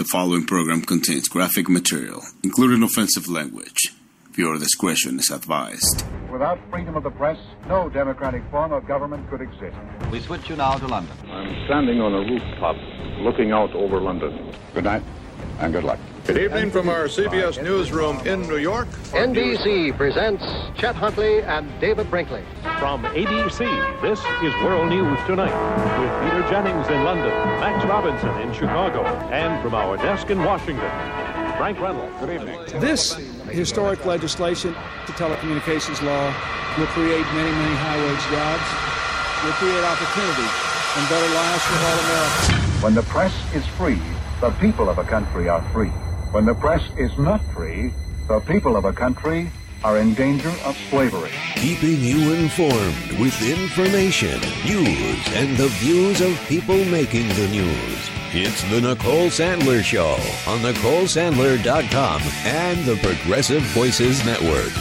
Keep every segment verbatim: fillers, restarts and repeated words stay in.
The following program contains graphic material, including offensive language. Viewer discretion is advised. Without freedom of the press, no democratic form of government could exist. We switch you now to London. I'm standing on a rooftop looking out over London. Good night and good luck. Good evening from our C B S newsroom in New York. N B C presents Chet Huntley and David Brinkley. From A B C, this is World News Tonight with Peter Jennings in London, Max Robinson in Chicago, and from our desk in Washington, Frank Reynolds. Good evening. This historic legislation, the telecommunications law, will create many, many high-wage jobs, will create opportunity and better lives for all Americans. When the press is free, the people of a country are free. When the press is not free, the people of a country are in danger of slavery. Keeping you informed with information, news, and the views of people making the news. It's the Nicole Sandler Show on Nicole Sandler dot com and the Progressive Voices Network.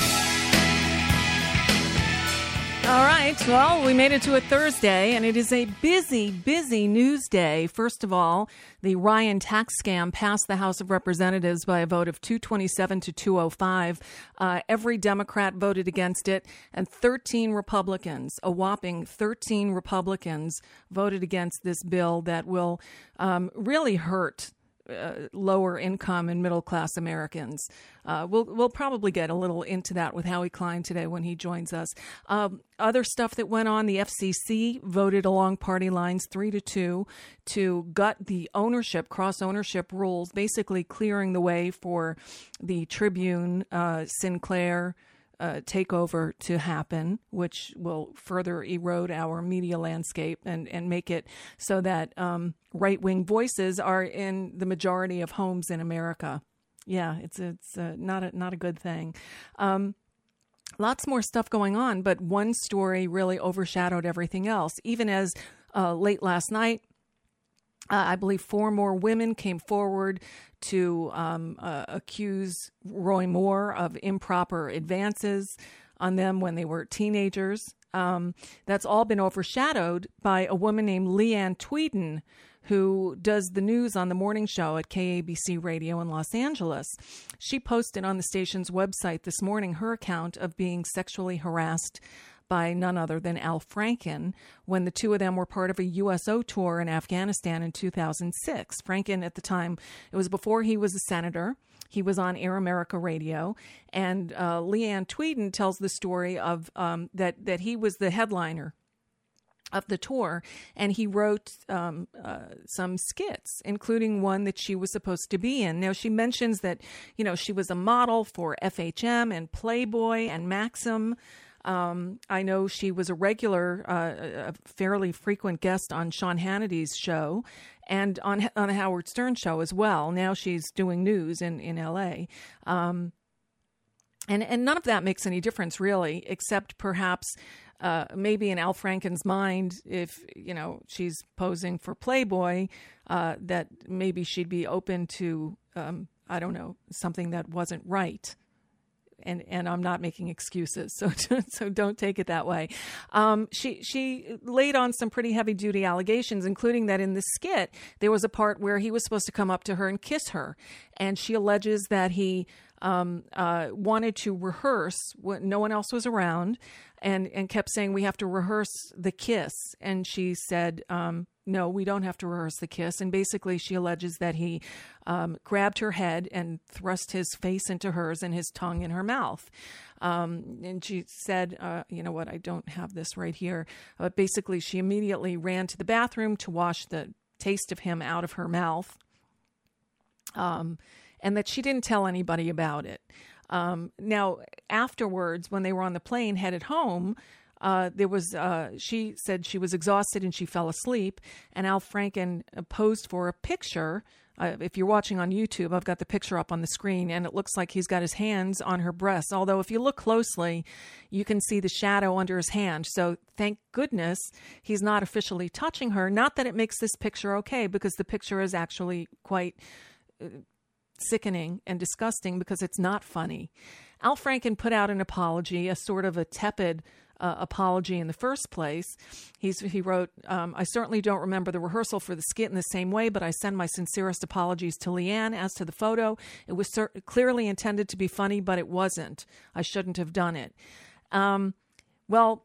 All right, well, we made it to a Thursday, and it is a busy, busy news day. First of all, the Ryan tax scam passed the House of Representatives by a vote of two twenty-seven to two oh five. Uh, every Democrat voted against it, and thirteen Republicans, a whopping thirteen Republicans, voted against this bill that will um, really hurt Uh, lower income and middle class Americans. Uh, we'll we'll probably get a little into that with Howie Klein today when he joins us. Um, other stuff that went on: the F C C voted along party lines three to two to gut the ownership, cross ownership rules, basically clearing the way for the Tribune, uh, Sinclair Uh, takeover to happen, which will further erode our media landscape and, and make it so that um, right-wing voices are in the majority of homes in America. Yeah, it's it's uh, not a, not a good thing. Um, lots more stuff going on, but one story really overshadowed everything else. Even as uh, late last night, Uh, I believe four more women came forward to um, uh, accuse Roy Moore of improper advances on them when they were teenagers. Um, that's all been overshadowed by a woman named Leanne Tweeden, who does the news on the morning show at K A B C Radio in Los Angeles. She posted on the station's website this morning her account of being sexually harassed by none other than Al Franken when the two of them were part of a U S O tour in Afghanistan in two thousand six. Franken, at the time, it was before he was a senator. He was on Air America Radio, and uh, Leanne Tweeden tells the story of um, that that he was the headliner of the tour, and he wrote um, uh, some skits, including one that she was supposed to be in. Now, she mentions that, you know, she was a model for F H M and Playboy and Maxim. Um, I know she was a regular, uh, a fairly frequent guest on Sean Hannity's show and on on the Howard Stern show as well. Now she's doing news in, in L A. Um, and, and none of that makes any difference, really, except perhaps uh, maybe in Al Franken's mind, if, you know, she's posing for Playboy, uh, that maybe she'd be open to, um, I don't know, something that wasn't right. And and I'm not making excuses, so so don't take it that way. Um, she she laid on some pretty heavy duty allegations, including that in the skit there was a part where he was supposed to come up to her and kiss her, and she alleges that he um, uh, wanted to rehearse when no one else was around, and and kept saying, we have to rehearse the kiss, and she said, Um, no, we don't have to rehearse the kiss. And basically she alleges that he um, grabbed her head and thrust his face into hers and his tongue in her mouth. Um, and she said, uh, you know what, I don't have this right here. But basically she immediately ran to the bathroom to wash the taste of him out of her mouth. Um, and that she didn't tell anybody about it. Um, now, afterwards, when they were on the plane headed home, Uh, there was, uh, she said she was exhausted and she fell asleep, and Al Franken posed for a picture. Uh, if you're watching on YouTube, I've got the picture up on the screen, and it looks like he's got his hands on her breasts. Although if you look closely, you can see the shadow under his hand. So thank goodness he's not officially touching her. Not that it makes this picture okay, because the picture is actually quite uh, sickening and disgusting because it's not funny. Al Franken put out an apology, a sort of a tepid uh, apology in the first place. He's, he wrote, um, I certainly don't remember the rehearsal for the skit in the same way, but I send my sincerest apologies to Leanne. As to the photo, it was cer- clearly intended to be funny, but it wasn't. I shouldn't have done it. Um, well,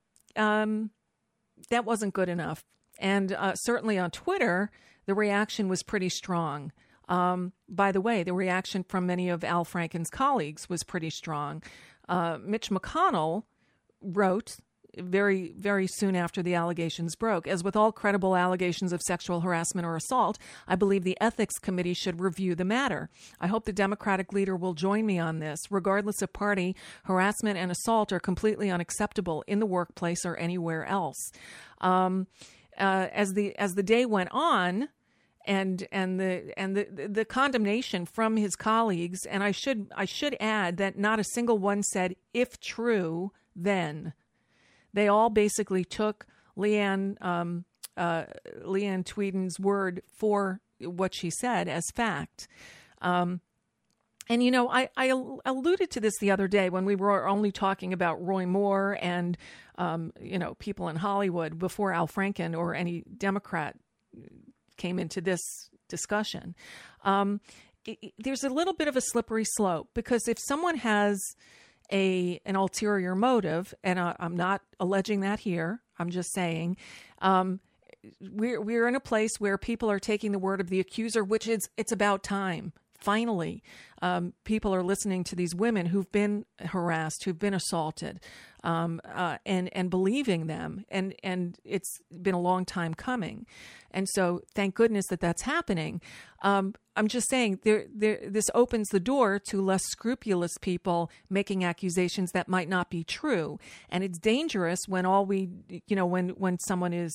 um, that wasn't good enough. And uh, certainly on Twitter, the reaction was pretty strong. Um, by the way, the reaction from many of Al Franken's colleagues was pretty strong. Uh, Mitch McConnell wrote very, very soon after the allegations broke, as with all credible allegations of sexual harassment or assault, I believe the Ethics Committee should review the matter. I hope the Democratic leader will join me on this. Regardless of party, harassment and assault are completely unacceptable in the workplace or anywhere else. Um, uh, as the as the day went on, and and the and the the condemnation from his colleagues, and I should I should add that not a single one said, if true, then. They all basically took Leanne um, uh, Leanne Tweeden's word for what she said as fact. Um, and, you know, I, I alluded to this the other day when we were only talking about Roy Moore and, um, you know, people in Hollywood before Al Franken or any Democrat came into this discussion. Um, it, it, there's a little bit of a slippery slope, because if someone has a an ulterior motive, and I, I'm not alleging that here, I'm just saying um, we're we're in a place where people are taking the word of the accuser, which is it's about time. Finally, um, people are listening to these women who've been harassed, who've been assaulted, um, uh, and and believing them, and and it's been a long time coming, and so thank goodness that that's happening. Um, I'm just saying there, there, this opens the door to less scrupulous people making accusations that might not be true, and it's dangerous when all we, you know, when when someone is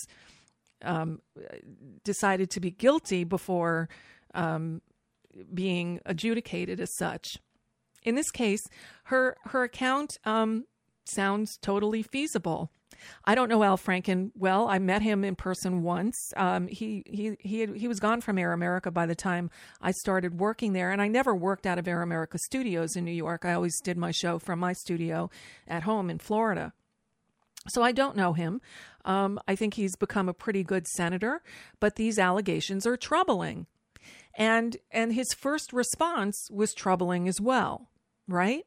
um, decided to be guilty before Um, being adjudicated as such. In this case, her her account um, sounds totally feasible. I don't know Al Franken well. I met him in person once. Um, he he he had, he was gone from Air America by the time I started working there, and I never worked out of Air America Studios in New York. I always did my show from my studio at home in Florida. So I don't know him. Um, I think he's become a pretty good senator, but these allegations are troubling. And and his first response was troubling as well, right?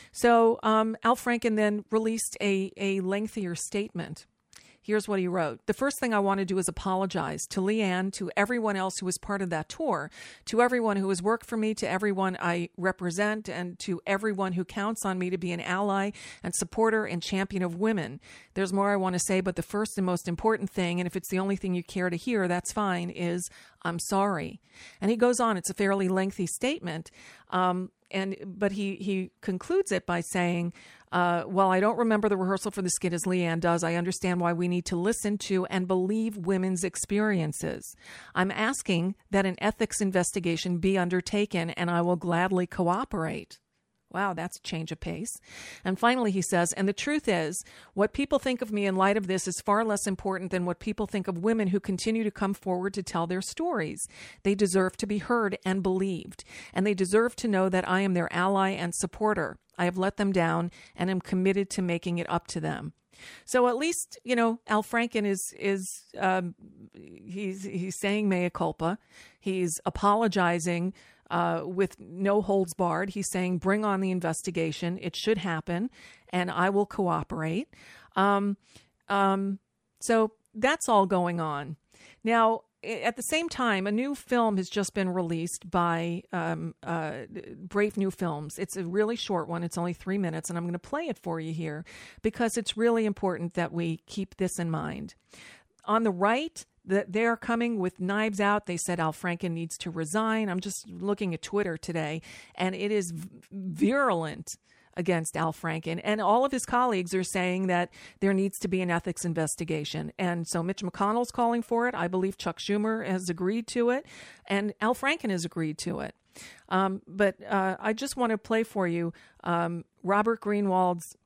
So um, Al Franken then released a, a lengthier statement. Here's what he wrote. The first thing I want to do is apologize to Leanne, to everyone else who was part of that tour, to everyone who has worked for me, to everyone I represent, and to everyone who counts on me to be an ally and supporter and champion of women. There's more I want to say, but the first and most important thing, and if it's the only thing you care to hear, that's fine, is I'm sorry. And he goes on. It's a fairly lengthy statement. Um, And but he, he concludes it by saying, uh, while I don't remember the rehearsal for the skit as Leanne does, I understand why we need to listen to and believe women's experiences. I'm asking that an ethics investigation be undertaken, and I will gladly cooperate. Wow, that's a change of pace. And finally, he says, and the truth is, what people think of me in light of this is far less important than what people think of women who continue to come forward to tell their stories. They deserve to be heard and believed, and they deserve to know that I am their ally and supporter. I have let them down and am committed to making it up to them. So at least, you know, Al Franken is, is um, he's, he's saying mea culpa. He's apologizing Uh, with no holds barred. He's saying, bring on the investigation. It should happen, and I will cooperate. Um, um, so that's all going on. Now, at the same time, a new film has just been released by um, uh, Brave New Films. It's a really short one. It's only three minutes, and I'm going to play it for you here because it's really important that we keep this in mind. On the right, that they're coming with knives out. They said Al Franken needs to resign. I'm just looking at Twitter today, and it is virulent against Al Franken. And all of his colleagues are saying that there needs to be an ethics investigation. And so Mitch McConnell's calling for it. I believe Chuck Schumer has agreed to it, and Al Franken has agreed to it. Um, but uh, I just want to play for you um, Robert Greenwald's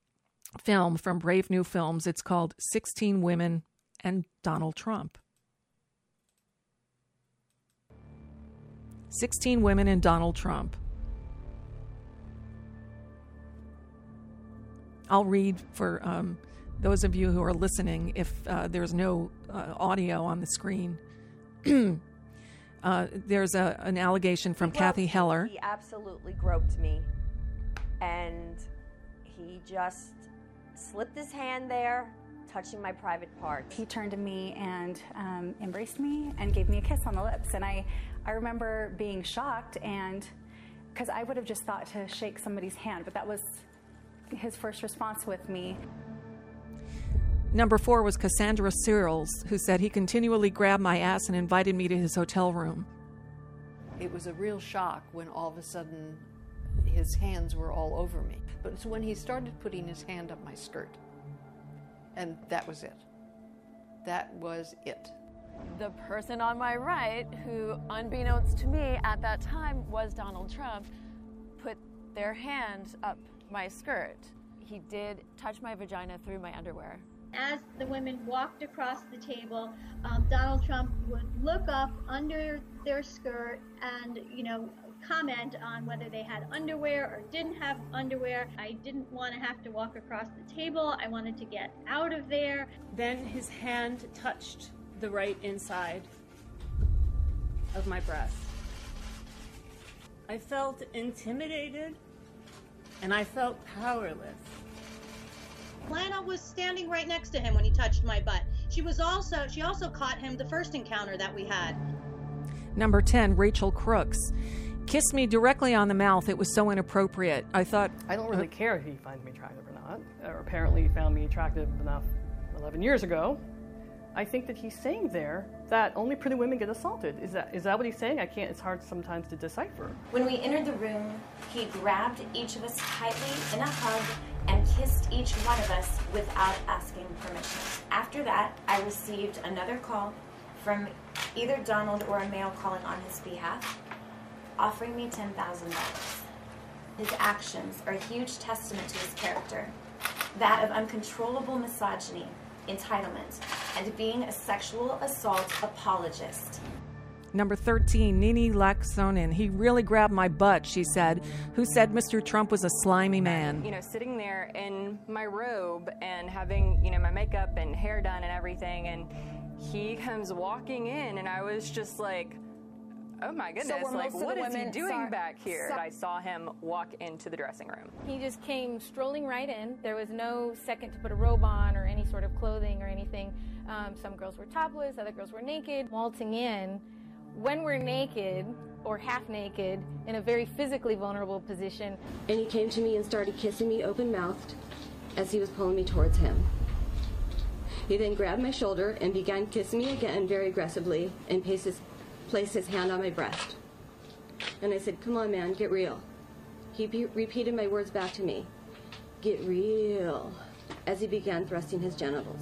film from Brave New Films. It's called sixteen Women and Donald Trump. sixteen women and Donald Trump. I'll read for um, those of you who are listening if uh, there's no uh, audio on the screen. uh, there's a, an allegation from Kathy Heller. He absolutely groped me, and he just slipped his hand there, touching my private parts. He turned to me and um, embraced me and gave me a kiss on the lips. And I, I remember being shocked, and because I would have just thought to shake somebody's hand, but that was his first response with me. Number four was Cassandra Searles, who said he continually grabbed my ass and invited me to his hotel room. It was a real shock when all of a sudden his hands were all over me. But it's when he started putting his hand up my skirt. And that was it. That was it. The person on my right, who unbeknownst to me at that time was Donald Trump, put their hand up my skirt. He did touch my vagina through my underwear. As the women walked across the table, um, Donald Trump would look up under their skirt and, you know, comment on whether they had underwear or didn't have underwear. I didn't want to have to walk across the table. I wanted to get out of there. Then his hand touched the right inside of my breast. I felt intimidated and I felt powerless. Lana was standing right next to him when he touched my butt. She was also, she also caught him the first encounter that we had. Number ten, Rachel Crooks. Kissed me directly on the mouth. It was so inappropriate. I thought... I don't really uh, care if he finds me attractive or not. Or apparently he found me attractive enough eleven years ago. I think that he's saying there that only pretty women get assaulted. Is that is that what he's saying? I can't, it's hard sometimes to decipher. When we entered the room, he grabbed each of us tightly in a hug and kissed each one of us without asking permission. After that, I received another call from either Donald or a male calling on his behalf, offering me ten thousand dollars. His actions are a huge testament to his character, that of uncontrollable misogyny, entitlement, and being a sexual assault apologist. Number thirteen, Nini Laxonen. He really grabbed my butt, she said, who said Mister Trump was a slimy man. You know, sitting there in my robe and having, you know, my makeup and hair done and everything, and he comes walking in, and I was just like, oh my goodness, so like what is he doing saw, back here? Saw, I saw him walk into the dressing room. He just came strolling right in. There was no second to put a robe on or any sort of clothing or anything. Um, some girls were topless, other girls were naked. Waltzing in, when we're naked or half naked, in a very physically vulnerable position. And he came to me and started kissing me open-mouthed as he was pulling me towards him. He then grabbed my shoulder and began kissing me again very aggressively and placed his, placed his hand on my breast. And I said, come on, man, get real. He be- repeated my words back to me, get real, as he began thrusting his genitals.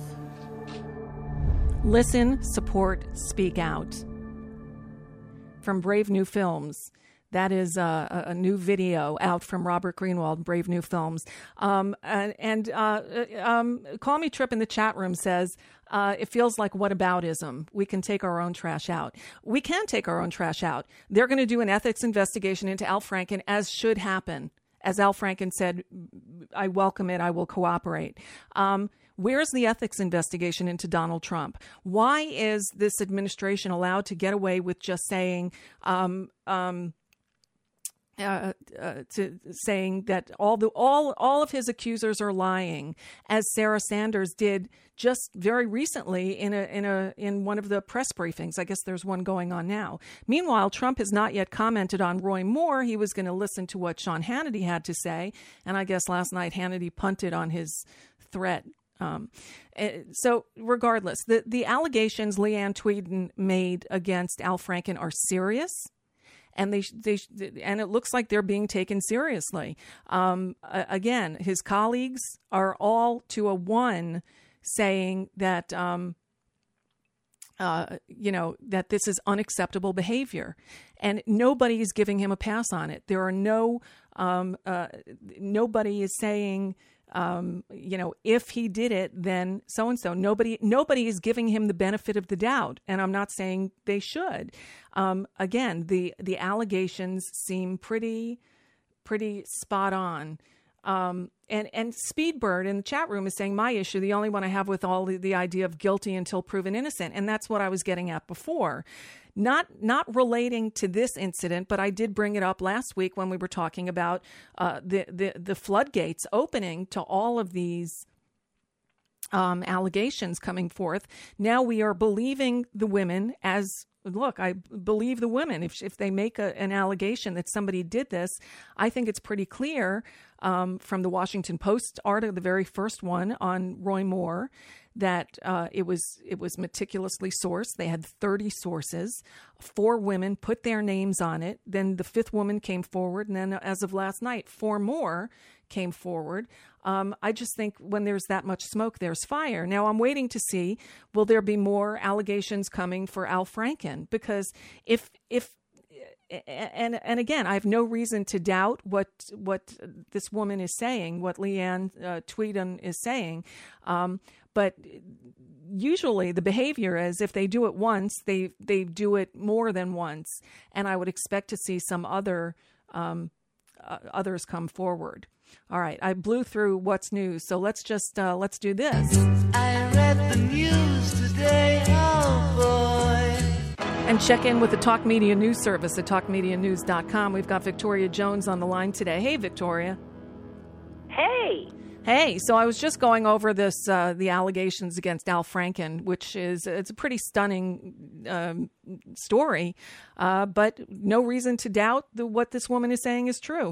Listen, support, speak out. From Brave New Films. That is a, a new video out from Robert Greenwald, Brave New Films. Um, and and uh, um, Call Me Trip in the chat room says, uh, it feels like whataboutism. We can take our own trash out. We can take our own trash out. They're going to do an ethics investigation into Al Franken, as should happen. As Al Franken said, I welcome it. I will cooperate. Um, Where's the ethics investigation into Donald Trump? Why is this administration allowed to get away with just saying, um, um, uh, uh, to saying that all the all all of his accusers are lying, as Sarah Sanders did just very recently in a in a in one of the press briefings? I guess there's one going on now. Meanwhile, Trump has not yet commented on Roy Moore. He was going to listen to what Sean Hannity had to say, and I guess last night Hannity punted on his threat. Um, so regardless, the, the allegations Leanne Tweeden made against Al Franken are serious, and they, they, and it looks like they're being taken seriously. Um, again, his colleagues are all to a one saying that, um, uh, you know, that this is unacceptable behavior, and nobody is giving him a pass on it. There are no, um, uh, nobody is saying, Um, you know, if he did it, then so and so. Nobody, nobody is giving him the benefit of the doubt, and I'm not saying they should. Um, again, the the allegations seem pretty, pretty spot on. Um, and and Speedbird in the chat room is saying my issue, the only one I have with all the, the idea of guilty until proven innocent, and that's what I was getting at before. Not not relating to this incident, but I did bring it up last week when we were talking about uh, the, the, the floodgates opening to all of these um, allegations coming forth. Now we are believing the women as, look, I believe the women. If, if they make a, an allegation that somebody did this, I think it's pretty clear um, from the Washington Post article, the very first one on Roy Moore, that uh, it was it was meticulously sourced. They had thirty sources. Four women put their names on it. Then the fifth woman came forward. And then as of last night, four more came forward. Um, I just think when there's that much smoke, there's fire. Now, I'm waiting to see, will there be more allegations coming for Al Franken? Because if if And and again, I have no reason to doubt what what this woman is saying, what Leanne uh, Tweeden is saying. Um, but usually the behavior is if they do it once, they, they do it more than once. And I would expect to see some other um, uh, others come forward. All right, I blew through what's news, so let's just uh, let's do this. I read the news today, oh boy. And check in with the Talk Media News Service at talk media news dot com. We've got Victoria Jones on the line today. Hey, Victoria. Hey. Hey, so I was just going over this, uh, the allegations against Al Franken, which is, it's a pretty stunning um, story, uh, but no reason to doubt the, what this woman is saying is true.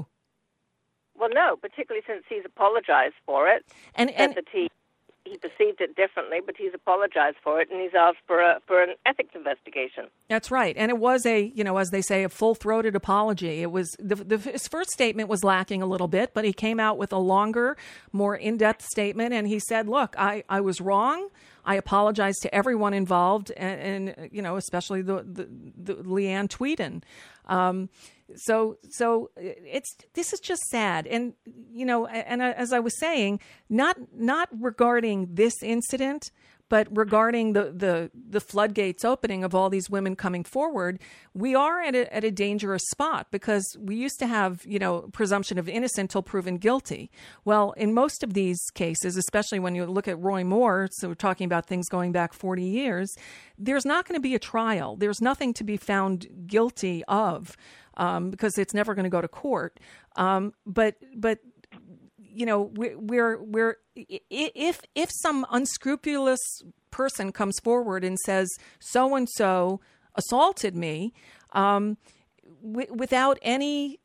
Well, no, particularly since he's apologized for it. And, and that he, he perceived it differently, but he's apologized for it, and he's asked for a, for an ethics investigation. That's right. And it was a, you know, as they say, a full-throated apology. It was, the, the, his first statement was lacking a little bit, but he came out with a longer, more in-depth statement, and he said, look, I, I was wrong. I apologize to everyone involved, and, and you know, especially the, the, the Leanne Tweeden. Um, so, so it's, this is just sad. And, you know, and as I was saying, not, not regarding this incident, but regarding the, the, the floodgates opening of all these women coming forward, we are at a, at a dangerous spot because we used to have, you know, presumption of innocent till proven guilty. Well, in most of these cases, especially when you look at Roy Moore, so we're talking about things going back forty years, there's not going to be a trial. There's nothing to be found guilty of um, because it's never going to go to court. Um, but, but, you know, we're, we're, we're, if, if some unscrupulous person comes forward and says, so-and-so assaulted me, um, w- without any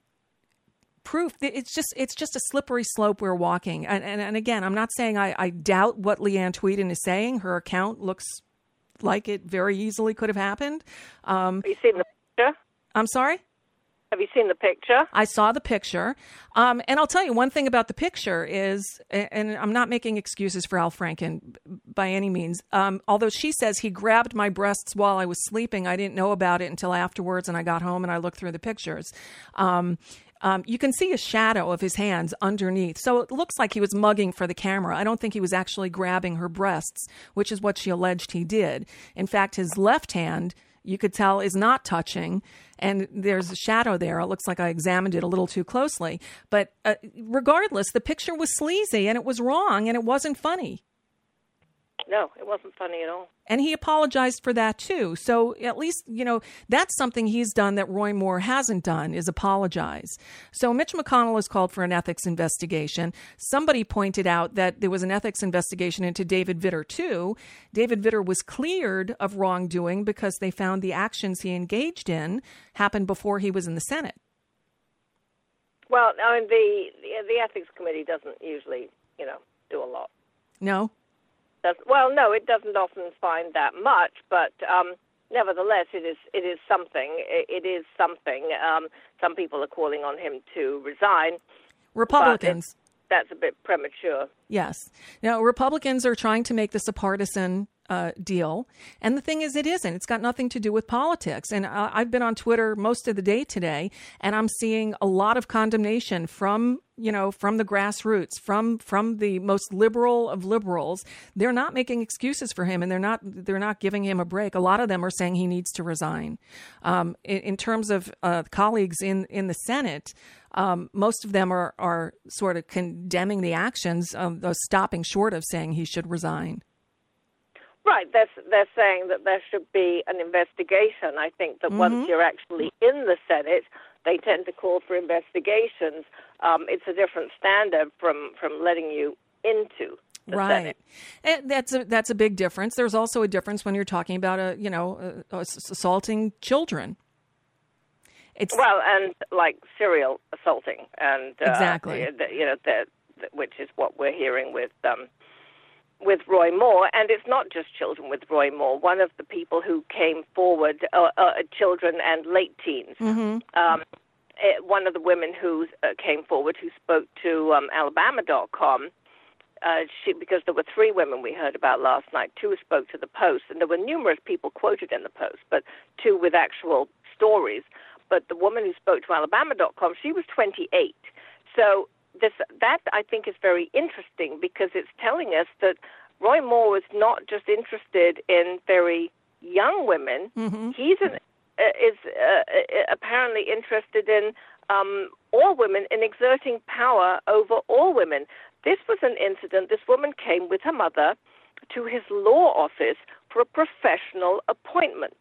proof, it's just, it's just a slippery slope we're walking. And, and, and again, I'm not saying I, I doubt what Leanne Tweeden is saying. Her account looks like it very easily could have happened. Um, Have you seen the picture? I'm sorry? Have you seen the picture? I saw the picture. Um, and I'll tell you one thing about the picture is, and I'm not making excuses for Al Franken by any means, um, although she says he grabbed my breasts while I was sleeping. I didn't know about it until afterwards, and I got home and I looked through the pictures. Um, um, you can see a shadow of his hands underneath. So it looks like he was mugging for the camera. I don't think he was actually grabbing her breasts, which is what she alleged he did. In fact, his left hand, you could tell, is not touching, and there's a shadow there. It looks like I examined it a little too closely. But uh, regardless, the picture was sleazy, and it was wrong, and it wasn't funny. No, it wasn't funny at all. And he apologized for that, too. So at least, you know, that's something he's done that Roy Moore hasn't done, is apologize. So Mitch McConnell has called for an ethics investigation. Somebody pointed out that there was an ethics investigation into David Vitter, too. David Vitter was cleared of wrongdoing because they found the actions he engaged in happened before he was in the Senate. Well, I mean, the, the, the ethics committee doesn't usually, you know, do a lot. No? Doesn't, well, no, it doesn't often find that much, but um, nevertheless, it is it is something. It, it is something. Um, some people are calling on him to resign. Republicans. That's a bit premature. Yes. Now, Republicans are trying to make this a partisan uh, deal. And the thing is, it isn't. It's got nothing to do with politics. And uh, I've been on Twitter most of the day today, and I'm seeing a lot of condemnation from, you know, from the grassroots, from from the most liberal of liberals. They're not making excuses for him, and they're not they're not giving him a break. A lot of them are saying he needs to resign. Um, in, in terms of uh, colleagues in, in the Senate, um, most of them are, are sort of condemning the actions, of uh, stopping short of saying he should resign. Right. They're, they're saying that there should be an investigation. I think that mm-hmm. once you're actually in the Senate, they tend to call for investigations. Um, it's a different standard from, from letting you into the right. Senate. And that's a, that's a big difference. There's also a difference when you're talking about, a, you know, a, a assaulting children. It's well, and like serial assaulting. and uh, Exactly. The, you know, the, the, which is what we're hearing with... Um, with Roy Moore, and it's not just children with Roy Moore. One of the people who came forward, uh, uh, children and late teens, mm-hmm. um, it, one of the women who uh, came forward who spoke to um, Alabama dot com, uh, she, because there were three women we heard about last night. Two spoke to the Post, and there were numerous people quoted in the Post, but two with actual stories. But the woman who spoke to Alabama dot com, she was twenty-eight. So This, that, I think, is very interesting because it's telling us that Roy Moore was not just interested in very young women. Mm-hmm. He's an, uh, is uh, apparently interested in um, all women, in exerting power over all women. This was an incident. This woman came with her mother to his law office for a professional appointment.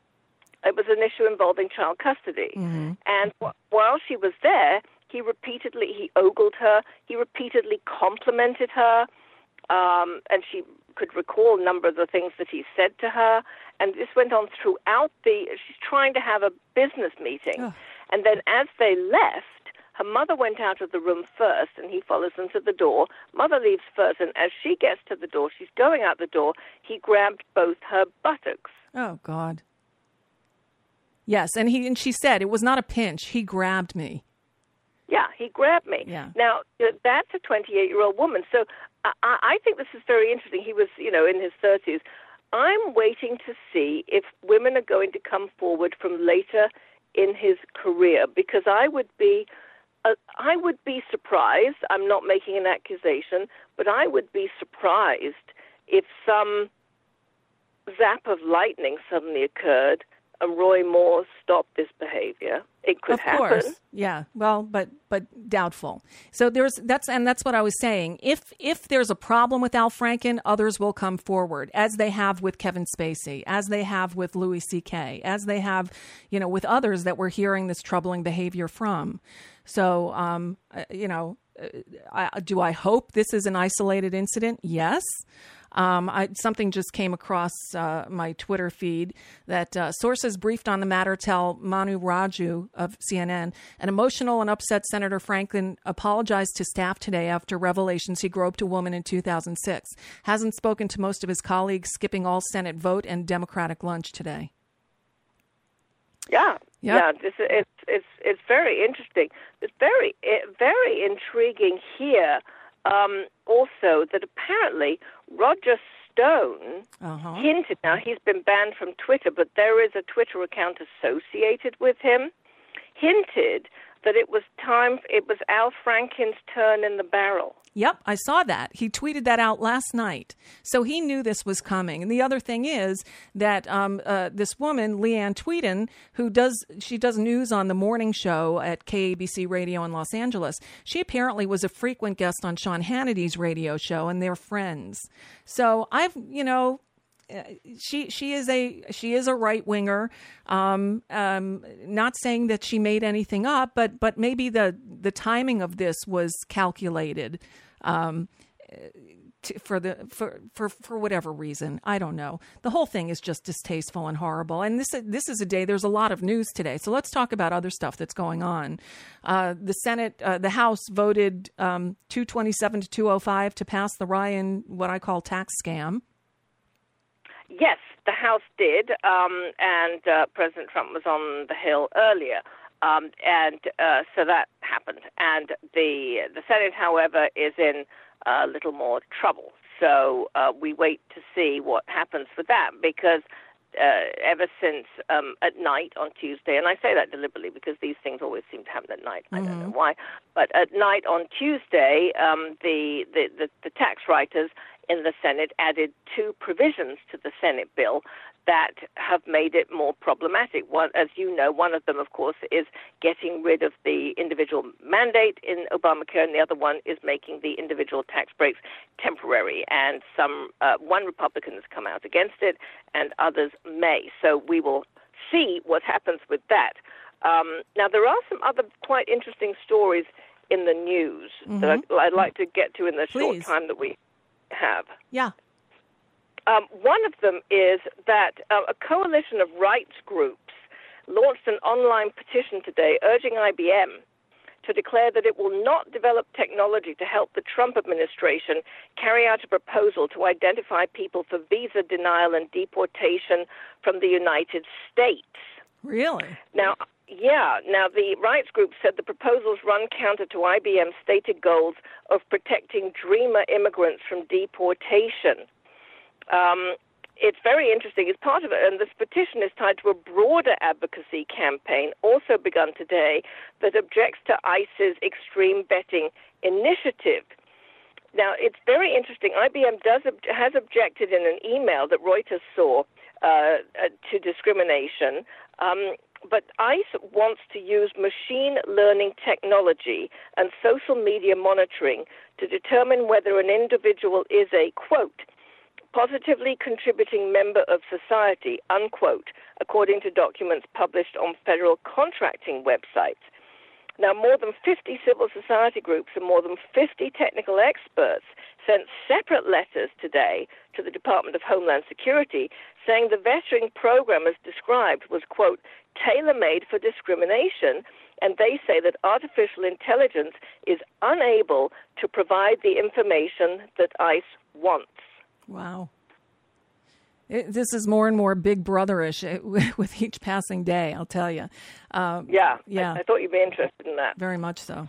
It was an issue involving child custody. Mm-hmm. And w- while she was there, He repeatedly, he ogled her, he repeatedly complimented her, um, and she could recall a number of the things that he said to her. And this went on throughout the, she's trying to have a business meeting. Oh. And then as they left, her mother went out of the room first, and he follows them to the door. Mother leaves first, and as she gets to the door, she's going out the door, he grabbed both her buttocks. Oh, God. Yes, and he and she said, it was not a pinch, he grabbed me. Yeah, he grabbed me. Yeah. Now, that's a twenty-eight-year-old woman. So I, I think this is very interesting. He was, you know, in his thirties. I'm waiting to see if women are going to come forward from later in his career, because I would be, uh, I would be surprised. I'm not making an accusation, but I would be surprised if some zap of lightning suddenly occurred and Roy Moore stopped this behavior. It could of happen. Course. Yeah. Well, but but doubtful. So there's that's and that's what I was saying. If if there's a problem with Al Franken, others will come forward, as they have with Kevin Spacey, as they have with Louis C K, as they have, you know, with others that we're hearing this troubling behavior from. So, um, you know, I, do I hope this is an isolated incident? Yes. Um, I, something just came across uh, my Twitter feed that uh, sources briefed on the matter tell Manu Raju of C N N, an emotional and upset Senator Franken apologized to staff today after revelations he groped a woman in two thousand six. Hasn't spoken to most of his colleagues, skipping all Senate vote and Democratic lunch today. Yeah, yep. yeah. This is, it's it's it's very interesting. It's very very intriguing here. Um, also, that apparently Roger Stone uh-huh. hinted, now he's been banned from Twitter, but there is a Twitter account associated with him, hinted that it was time, it was Al Franken's turn in the barrel. Yep, I saw that. He tweeted that out last night. So he knew this was coming. And the other thing is that um, uh, this woman, Leanne Tweeden, who does, she does news on the morning show at K A B C Radio in Los Angeles. She apparently was a frequent guest on Sean Hannity's radio show, and they're friends. So I've, you know, She she is a she is a right winger. Um, um, not saying that she made anything up, but but maybe the the timing of this was calculated um, to, for the for, for for whatever reason. I don't know. The whole thing is just distasteful and horrible. And this this is a day. There's a lot of news today. So let's talk about other stuff that's going on. Uh, the Senate, uh, the House voted um, two twenty-seven to two oh five to pass the Ryan, what I call tax scam. Yes, the House did, um, and uh, President Trump was on the Hill earlier, um, and uh, so that happened. And the the Senate, however, is in a little more trouble. so uh, we wait to see what happens with that, because uh, ever since um, at night on Tuesday, and I say that deliberately because these things always seem to happen at night. Mm-hmm. I don't know why. But at night on Tuesday, um, the, the, the, the tax writers in the Senate added two provisions to the Senate bill that have made it more problematic. One, as you know, one of them, of course, is getting rid of the individual mandate in Obamacare, and the other one is making the individual tax breaks temporary. And some uh, one Republican has come out against it, and others may. So we will see what happens with that. Um, now, there are some other quite interesting stories in the news mm-hmm. that I'd, I'd like to get to in the Please. short time that we have. Yeah. Um, one of them is that uh, a coalition of rights groups launched an online petition today urging I B M to declare that it will not develop technology to help the Trump administration carry out a proposal to identify people for visa denial and deportation from the United States. Really? Now, yeah. Now, the rights group said the proposals run counter to I B M's stated goals of protecting dreamer immigrants from deportation. Um, it's very interesting. It's part of it, and this petition is tied to a broader advocacy campaign, also begun today, that objects to ICE's extreme vetting initiative. Now, it's very interesting. I B M does has objected in an email that Reuters saw uh, to discrimination, um, but ICE wants to use machine learning technology and social media monitoring to determine whether an individual is a, quote, positively contributing member of society, unquote, according to documents published on federal contracting websites. Now, more than fifty civil society groups and more than fifty technical experts sent separate letters today to the Department of Homeland Security saying the vetting program as described was, quote, tailor-made for discrimination, and they say that artificial intelligence is unable to provide the information that ICE wants. Wow. It, this is more and more Big Brother-ish with each passing day, I'll tell you. Um, yeah, yeah. I, I thought you'd be interested in that. Very much so.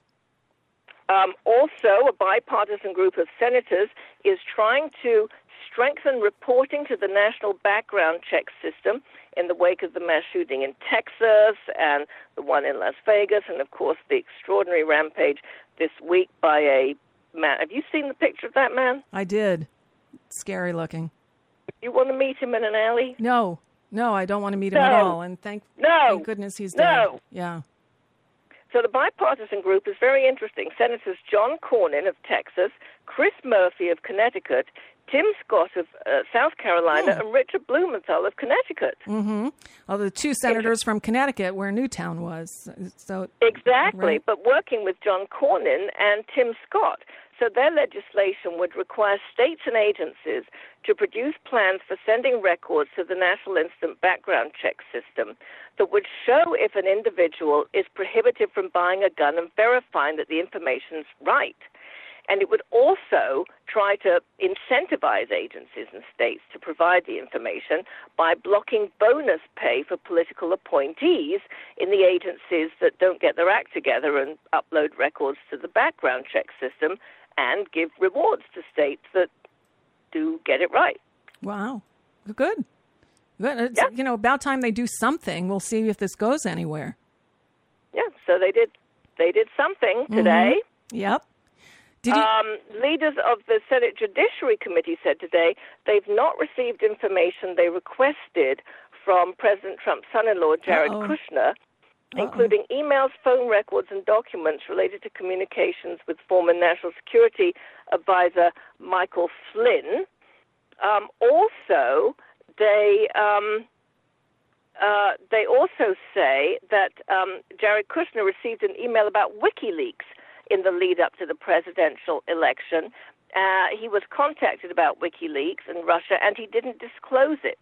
Um, also, a bipartisan group of senators is trying to strengthen reporting to the national background check system in the wake of the mass shooting in Texas and the one in Las Vegas, and, of course, the extraordinary rampage this week by a man. Have you seen the picture of that man? I did. Scary looking. You want to meet him in an alley? No. No, I don't want to meet him no. at all. And thank, no. thank goodness he's dead. No. Yeah. So the bipartisan group is very interesting. Senators John Cornyn of Texas, Chris Murphy of Connecticut, Tim Scott of uh, South Carolina, hmm. and Richard Blumenthal of Connecticut. Mm-hmm. Well, the two senators from Connecticut, where Newtown was. So Exactly, right. but working with John Cornyn and Tim Scott. So their legislation would require states and agencies to produce plans for sending records to the National Instant Background Check System that would show if an individual is prohibited from buying a gun and verifying that the information is right. And it would also try to incentivize agencies and states to provide the information by blocking bonus pay for political appointees in the agencies that don't get their act together and upload records to the background check system, and give rewards to states that do get it right. Wow. Good. Good. It's, yeah. You know, about time they do something. We'll see if this goes anywhere. Yeah, so they did they did something today. Mm-hmm. Yep. Did you... um, leaders of the Senate Judiciary Committee said today they've not received information they requested from President Trump's son-in-law, Jared Uh-oh. Kushner, Uh-oh. including emails, phone records, and documents related to communications with former National Security Advisor Michael Flynn. Um, also, they um, uh, they also say that um, Jared Kushner received an email about WikiLeaks in the lead-up to the presidential election. Uh, he was contacted about WikiLeaks in Russia, and he didn't disclose it.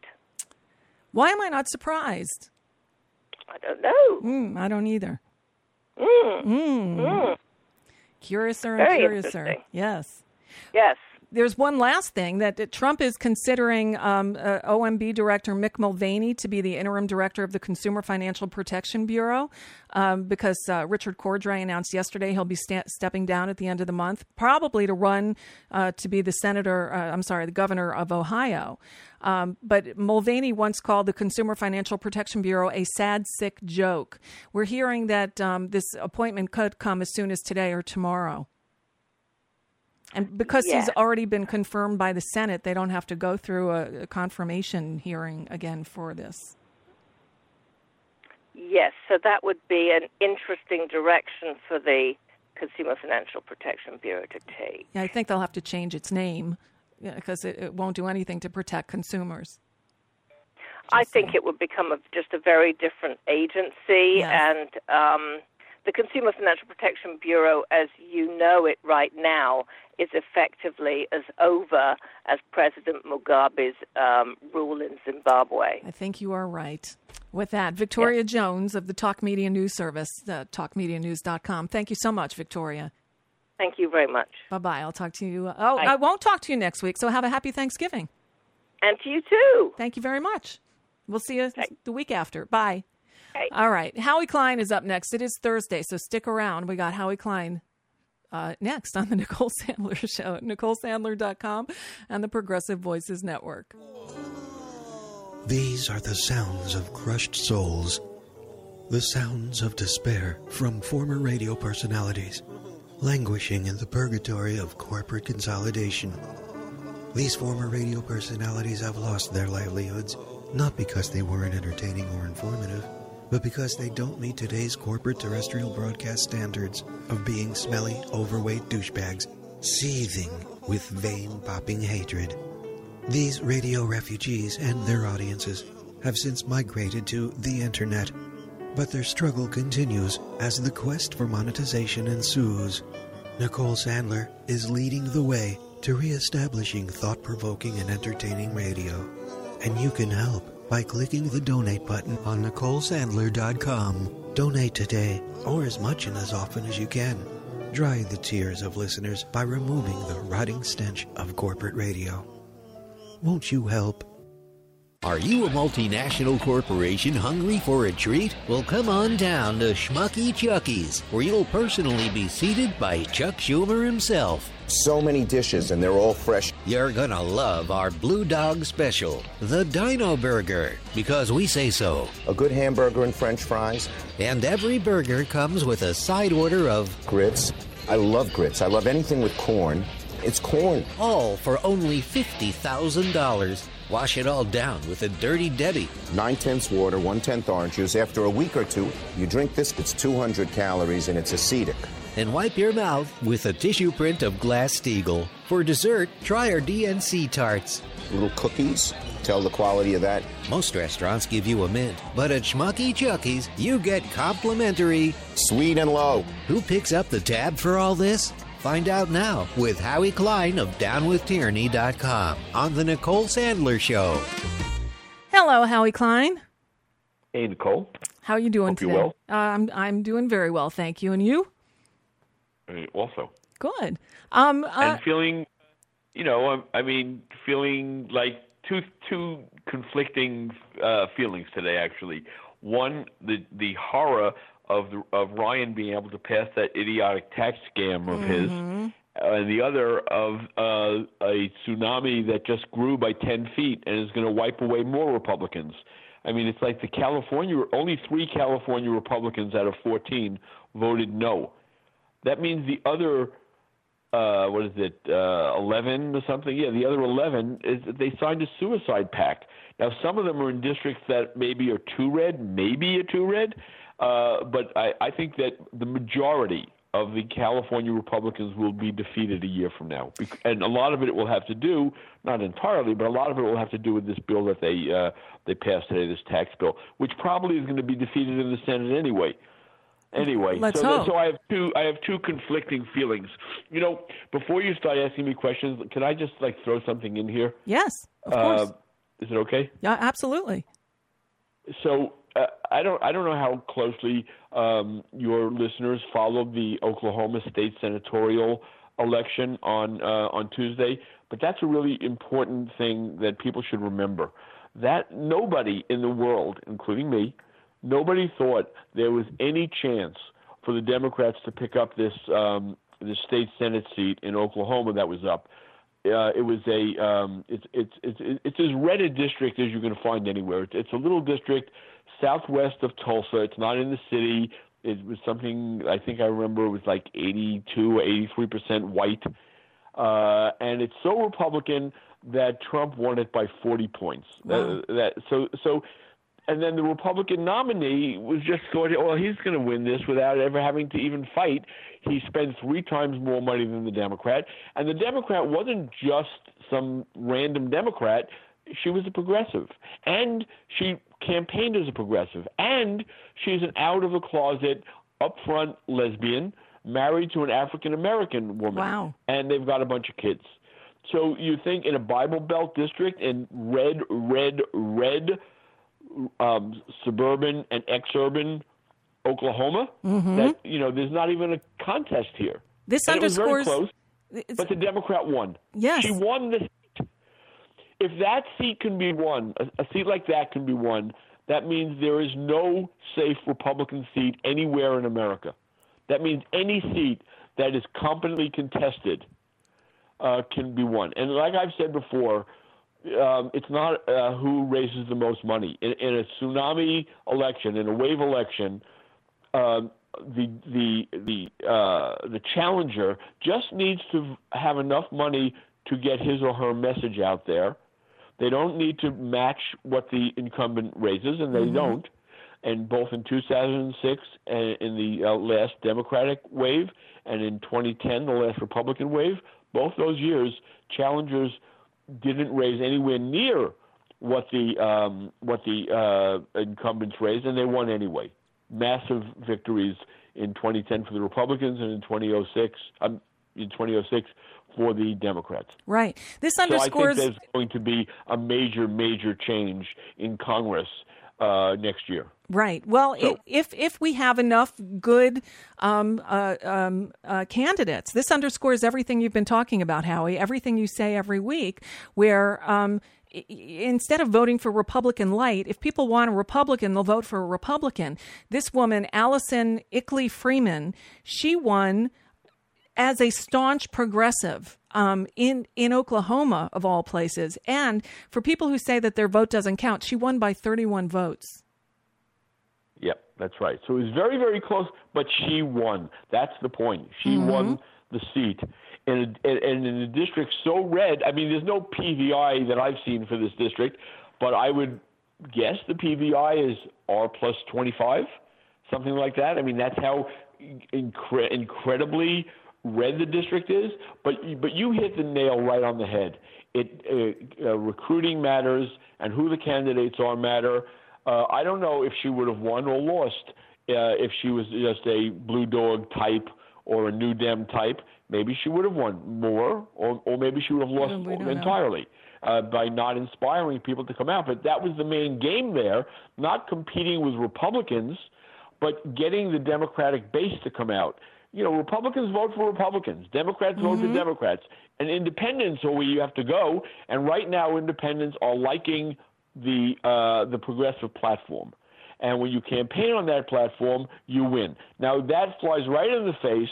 Why am I not surprised? I don't know. Mm, I don't either. Mm. Mm. Mm. Curiouser and Very curiouser. interesting. Yes. Yes. there's one last thing that, that Trump is considering um, uh, O M B Director Mick Mulvaney to be the interim director of the Consumer Financial Protection Bureau um, because uh, Richard Cordray announced yesterday he'll be sta- stepping down at the end of the month, probably to run uh, to be the senator, uh, I'm sorry, the governor of Ohio. Um, but Mulvaney once called the Consumer Financial Protection Bureau a sad, sick joke. We're hearing that um, this appointment could come as soon as today or tomorrow. And because yeah. he's already been confirmed by the Senate, they don't have to go through a, a confirmation hearing again for this. Yes, so that would be an interesting direction for the Consumer Financial Protection Bureau to take. Yeah, I think they'll have to change its name because it, it won't do anything to protect consumers. I think it would become a, just a very different agency, yes. and um, the Consumer Financial Protection Bureau, as you know it right now, is effectively as over as President Mugabe's um, rule in Zimbabwe. I think you are right. With that, Victoria yeah. Jones of the Talk Media News Service, uh, talk media news dot com. Thank you so much, Victoria. Thank you very much. Bye-bye. I'll talk to you. Oh, Bye. I won't talk to you next week, so have a happy Thanksgiving. And to you, too. Thank you very much. We'll see you Bye. the week after. Bye. Bye. All right. Howie Klein is up next. It is Thursday, so stick around. We got Howie Klein uh, next on the Nicole Sandler Show at nicole sandler dot com and the Progressive Voices Network. These are the sounds of crushed souls, the sounds of despair from former radio personalities languishing in the purgatory of corporate consolidation. These former radio personalities have lost their livelihoods, not because they weren't entertaining or informative, but because they don't meet today's corporate terrestrial broadcast standards of being smelly, overweight douchebags, seething with vein-popping hatred. These radio refugees and their audiences have since migrated to the internet, but their struggle continues as the quest for monetization ensues. Nicole Sandler is leading the way to reestablishing thought-provoking and entertaining radio. And you can help by clicking the donate button on nicole sandler dot com. Donate today, or as much and as often as you can. Dry the tears of listeners by removing the rotting stench of corporate radio. Won't you help? Are you a multinational corporation hungry for a treat? Well, come on down to Schmucky Chucky's, where you'll personally be seated by Chuck Schumer himself. So many dishes, and they're all fresh. You're gonna love our Blue Dog Special, the Dino Burger, because we say so. A good hamburger and French fries. And every burger comes with a side order of grits. I love grits. I love anything with corn. It's corn. All for only fifty thousand dollars. Wash it all down with a Dirty Debbie. Nine-tenths water, one-tenth orange juice. After a week or two, you drink this, it's two hundred calories, and it's acetic. And wipe your mouth with a tissue print of Glass-Steagall. For dessert, try our D N C tarts. Little cookies. Tell the quality of that. Most restaurants give you a mint, but at Schmucky Chucky's, you get complimentary sweet and low. Who picks up the tab for all this? Find out now with Howie Klein of down with tyranny dot com on The Nicole Sandler Show. Hello, Howie Klein. Hey, Nicole. How are you doing Hope today? You're well. Uh, I'm I'm doing very well, thank you. And you? Also. Good. Um, uh, and feeling, you know, I, I mean, feeling like two two conflicting uh, feelings today. Actually, one, the the horror of the, of Ryan being able to pass that idiotic tax scam of mm-hmm. his, and the other of uh, a tsunami that just grew by ten feet and is going to wipe away more Republicans. I mean, it's like the California, only three California Republicans out of fourteen voted no. That means the other, uh, what is it, uh, eleven or something? Yeah, the other eleven, is they signed a suicide pact. Now, some of them are in districts that maybe are too red, maybe are too red, uh, but I, I think that the majority of the California Republicans will be defeated a year from now. And a lot of it will have to do, not entirely, but a lot of it will have to do with this bill that they uh, they passed today, this tax bill, which probably is going to be defeated in the Senate anyway. Anyway, Let's so, hope. so I have two I have two conflicting feelings. You know, before you start asking me questions, can I just like throw something in here? Yes, of uh, course. Is it okay? Yeah, absolutely. So uh, I don't I don't know how closely um, your listeners follow the Oklahoma State senatorial election on uh, on Tuesday, but that's a really important thing that people should remember. That nobody in the world, including me, nobody thought there was any chance for the Democrats to pick up this um, this state Senate seat in Oklahoma that was up. Uh, it was a um, it's it's it's it's as red a district as you're going to find anywhere. It's, it's a little district southwest of Tulsa. It's not in the city. It was something, I think I remember it was like eighty-two or eighty-three percent white. Uh, and it's so Republican that Trump won it by forty points. Wow. Uh, that so so, and then the Republican nominee was just thought, well, he's going to win this without ever having to even fight. He spent three times more money than the Democrat, and the Democrat wasn't just some random Democrat. She was a progressive, and she campaigned as a progressive, and she's an out-of-the-closet, upfront lesbian married to an African-American woman. Wow. And they've got a bunch of kids. So you think in a Bible Belt district in red, red, red um, suburban and exurban Oklahoma, Mhm. that, you know, there's not even a contest here. This And it was very underscores- close, but the Democrat won. Yes. She won the seat. If that seat can be won, a, a seat like that can be won, that means there is no safe Republican seat anywhere in America. That means any seat that is competently contested uh, can be won. And like I've said before, um, it's not uh, who raises the most money. In, in a tsunami election, in a wave election, um, the the the uh, the challenger just needs to have enough money to get his or her message out there. They don't need to match what the incumbent raises, and they Mhm. don't. And both in two thousand six and in the uh, last Democratic wave, and in twenty ten, the last Republican wave, both those years, challengers didn't raise anywhere near what the um, what the uh, incumbents raised, and they won anyway. Massive victories in twenty ten for the Republicans, and in twenty oh six, um, in twenty oh six for the Democrats. Right. This So underscores. I think there's going to be a major, major change in Congress uh, next year. Right. Well, So- i if if we have enough good um, uh, um, uh, candidates, this underscores everything you've been talking about, Howie. Everything you say every week, where um, i- i- instead of voting for Republican light, if people want a Republican, they'll vote for a Republican. This woman, Allison Ickley Freeman, she won as a staunch progressive um, in in Oklahoma, of all places. And for people who say that their vote doesn't count, she won by thirty-one votes. Yep, that's right. So it was very, very close, but she won. That's the point. She Mhm. won the seat. And, and, and in a district so red, I mean, there's no P V I that I've seen for this district, but I would guess the P V I is R plus twenty-five, something like that. I mean, that's how incre- incredibly red the district is. But, but you hit the nail right on the head. It uh, uh, recruiting matters, and who the candidates are matter. Uh, I don't know if she would have won or lost uh, if she was just a blue dog type or a New Dem type. Maybe she would have won more, or, or maybe she would have lost We don't know. entirely uh, by not inspiring people to come out. But that was the main game there, not competing with Republicans, but getting the Democratic base to come out. You know, Republicans vote for Republicans. Democrats vote for Democrats. And independents are where you have to go. And right now, independents are liking the uh, the progressive platform. And when you campaign on that platform, you win. Now, that flies right in the face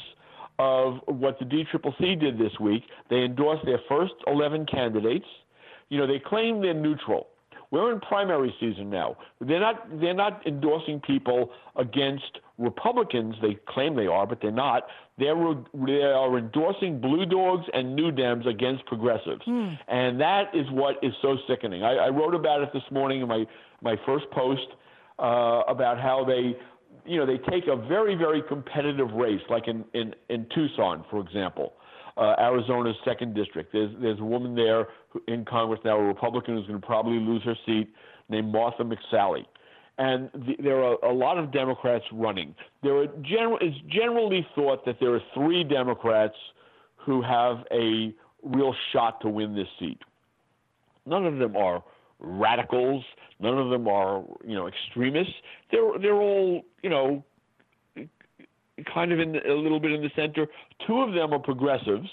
of what the D C C C did this week. They endorsed their first eleven candidates. You know, they claim they're neutral. We're in primary season now. They're not they're not endorsing people against Republicans. They claim they are, but they're not. They're, they are endorsing blue dogs and New Dems against progressives. Mm. And that is what is so sickening. I, I wrote about it this morning in my, my first post uh, about how they, you know, they take a very, very competitive race, like in, in, in Tucson, for example, uh, Arizona's second district. There's, there's a woman there who, in Congress now, a Republican who's going to probably lose her seat, named Martha McSally. And the, there are a lot of Democrats running. There are general, it's generally thought that there are three Democrats who have a real shot to win this seat. None of them are radicals. None of them are, you know, extremists. They're they're all, you know, kind of in the, a little bit in the center. Two of them are progressives,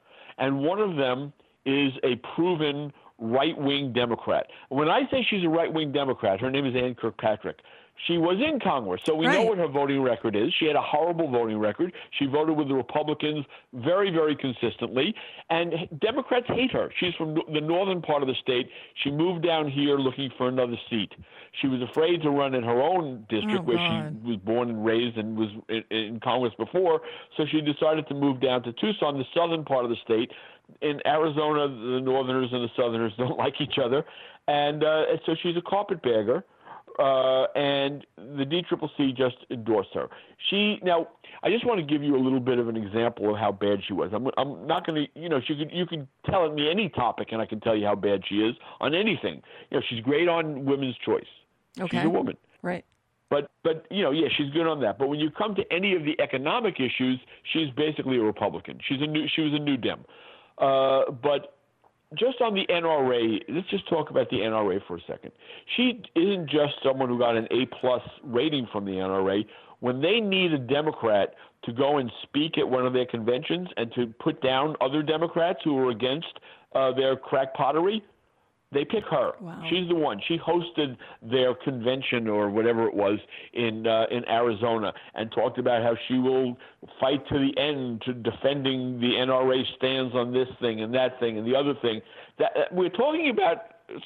and one of them is a proven right-wing Democrat. When I say she's a right-wing Democrat, her name is Ann Kirkpatrick. She was in Congress, so we right. know what her voting record is. She had a horrible voting record. She voted with the Republicans very, very consistently, and Democrats hate her. She's from the northern part of the state. She moved down here looking for another seat. She was afraid to run in her own district, oh, where God. she was born and raised and was in, in Congress before, so she decided to move down to Tucson, the southern part of the state. In Arizona, the northerners and the southerners don't like each other, and uh, so she's a carpetbagger. Uh, and the D C C C just endorsed her. She now, I just want to give you a little bit of an example of how bad she was. I'm, I'm not going to, you know, she could, you can tell me any topic, and I can tell you how bad she is on anything. You know, she's great on women's choice. Okay. She's a woman, right? But, but you know, yeah, she's good on that. But when you come to any of the economic issues, she's basically a Republican. She's a new, she was a New Dem. Uh, but just on the N R A, let's just talk about the N R A for a second. She isn't just someone who got an A-plus rating from the N R A. When they need a Democrat to go and speak at one of their conventions and to put down other Democrats who are against uh, their crackpottery, they pick her. Wow. She's the one. She hosted their convention or whatever it was in uh, in Arizona and talked about how she will fight to the end to defending the N R A stands on this thing and that thing and the other thing. That uh, we're talking about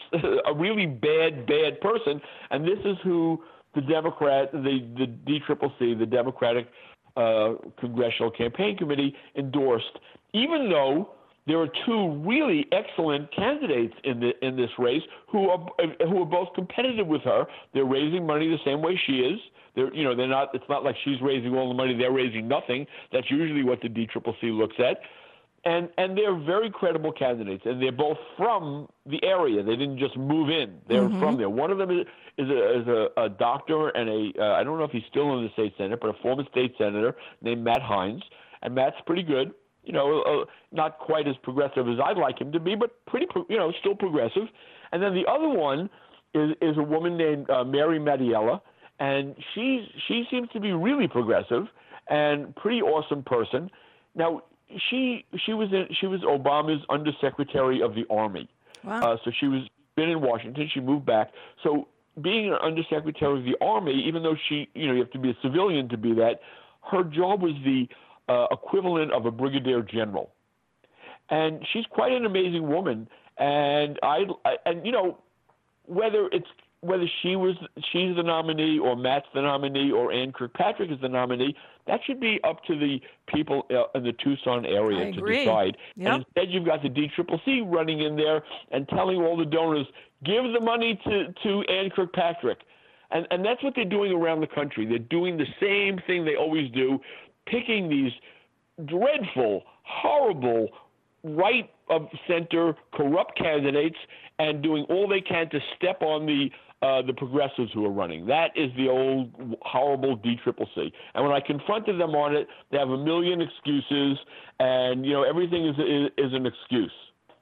a really bad, bad person, and this is who the Democrat, the the D C C C, the Democratic uh, Congressional Campaign Committee endorsed, even though there are two really excellent candidates in the in this race who are who are both competitive with her. They're raising money the same way she is. They're you know they're not. It's not like she's raising all the money. They're raising nothing. That's usually what the D C C C looks at. And and they're very credible candidates, and they're both from the area. They didn't just move in. They're Mm-hmm. from there. One of them is is a, is a, a doctor and a uh, I don't know if he's still in the state senate, but a former state senator named Matt Hines. And Matt's pretty good. You know, uh, not quite as progressive as I'd like him to be, but pretty, pro- you know, still progressive. And then the other one is is a woman named uh, Mary Mattiella, and she's she seems to be really progressive and pretty awesome person. Now, she she was in, she was Obama's undersecretary of the Army. Wow. Uh, so she was been in Washington. She moved back. So being an undersecretary of the Army, even though she, you know, you have to be a civilian to be that, her job was the Uh, equivalent of a brigadier general, and she's quite an amazing woman. And I, I, and you know, whether it's whether she was she's the nominee or Matt's the nominee or Ann Kirkpatrick is the nominee, that should be up to the people uh, in the Tucson area I to agree. decide. Yep. And instead, you've got the D C C C running in there and telling all the donors, give the money to to Ann Kirkpatrick, and and that's what they're doing around the country. They're doing the same thing they always do. Picking these dreadful, horrible, right-of-center, corrupt candidates and doing all they can to step on the uh, the progressives who are running. That is the old, horrible D C C C. And when I confronted them on it, they have a million excuses, and you know everything is is, is an excuse,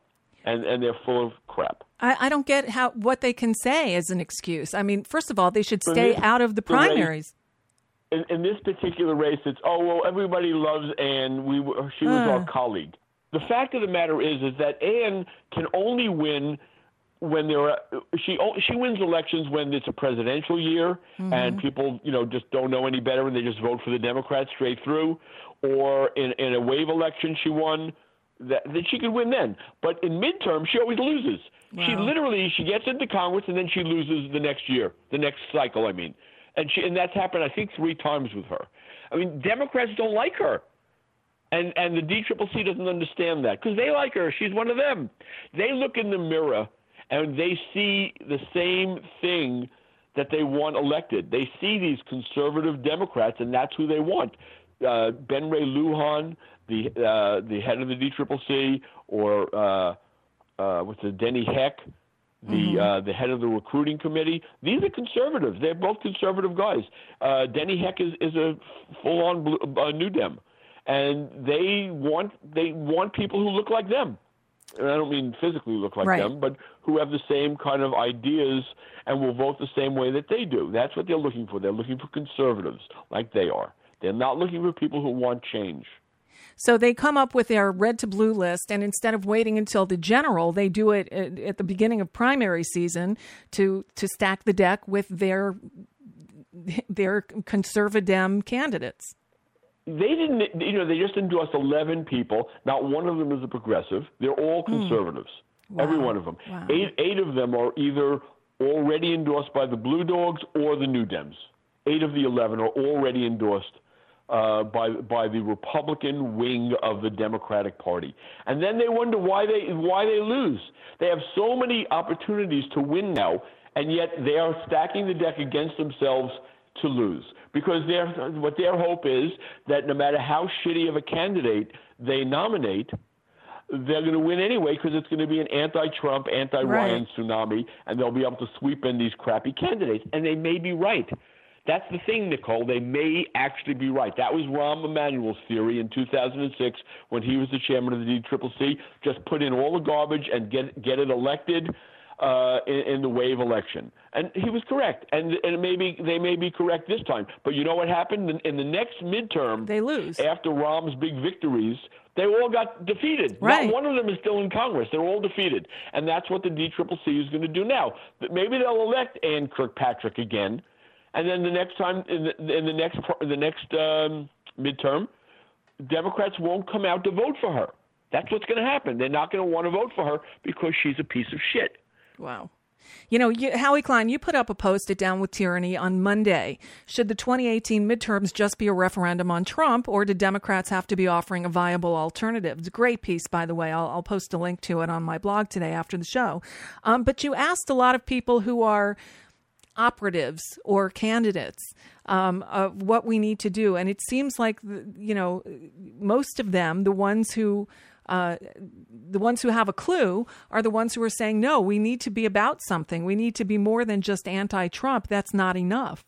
and and they're full of crap. I, I don't get how what they can say as an excuse. I mean, first of all, they should stay this, out of the primaries. In, in this particular race, it's, oh, well, everybody loves Ann. We, she was Uh. our colleague. The fact of the matter is, is that Ann can only win when there are, she, she wins elections when it's a presidential year Mm-hmm. and people, you know, just don't know any better and they just vote for the Democrats straight through. Or in, in a wave election she won, that, that she could win then. But in midterm, she always loses. Wow. She literally, she gets into Congress and then she loses the next year, the next cycle, I mean. And she, and that's happened, I think, three times with her. I mean, Democrats don't like her. And and the D C C C doesn't understand that because they like her. She's one of them. They look in the mirror and they see the same thing that they want elected. They see these conservative Democrats, and that's who they want. Uh, Ben Ray Lujan, the uh, the head of the D C C C, or uh, uh, what's it, Denny Heck, the Mm-hmm. uh, the head of the recruiting committee. These are conservatives. They're both conservative guys. Uh, Denny Heck is, is a full-on blue, uh, New Dem, and they want they want people who look like them. And I don't mean physically look like Right. them, but who have the same kind of ideas and will vote the same way that they do. That's what they're looking for. They're looking for conservatives like they are. They're not looking for people who want change. So they come up with their red to blue list, and instead of waiting until the general, they do it at, at the beginning of primary season to to stack the deck with their their conservative candidates. They didn't, you know, they just endorsed eleven people. Not one of them is a progressive. They're all conservatives, mm. wow. every one of them. Wow. Eight, eight of them are either already endorsed by the Blue Dogs or the New Dems. Eight of the eleven are already endorsed uh, by by the Republican wing of the Democratic Party. And then they wonder why they why they lose. They have so many opportunities to win now, and yet they are stacking the deck against themselves to lose. Because their what their hope is that no matter how shitty of a candidate they nominate, they're going to win anyway because it's going to be an anti-Trump, anti-Ryan right. tsunami, and they'll be able to sweep in these crappy candidates. And they may be right. That's the thing, Nicole. They may actually be right. That was Rahm Emanuel's theory in two thousand six when he was the chairman of the D C C C. Just put in all the garbage and get get it elected uh, in, in the wave election. And he was correct. And and it may be, they may be correct this time. But you know what happened? In, in the next midterm, they lose. After Rahm's big victories, they all got defeated. Right. Not one of them is still in Congress. They're all defeated. And that's what the D C C C is going to do now. Maybe they'll elect Ann Kirkpatrick again. And then the next time, in the, in the next the next um, midterm, Democrats won't come out to vote for her. That's what's going to happen. They're not going to want to vote for her because she's a piece of shit. Wow. You know, you, Howie Klein, you put up a post at Down with Tyranny on Monday. Should the twenty eighteen midterms just be a referendum on Trump, or do Democrats have to be offering a viable alternative? It's a great piece, by the way. I'll, I'll post a link to it on my blog today after the show. Um, but you asked a lot of people who are operatives or candidates um, of what we need to do. And it seems like, you know, most of them, the ones who uh, the ones who have a clue are the ones who are saying, no, we need to be about something. We need to be more than just anti-Trump. That's not enough.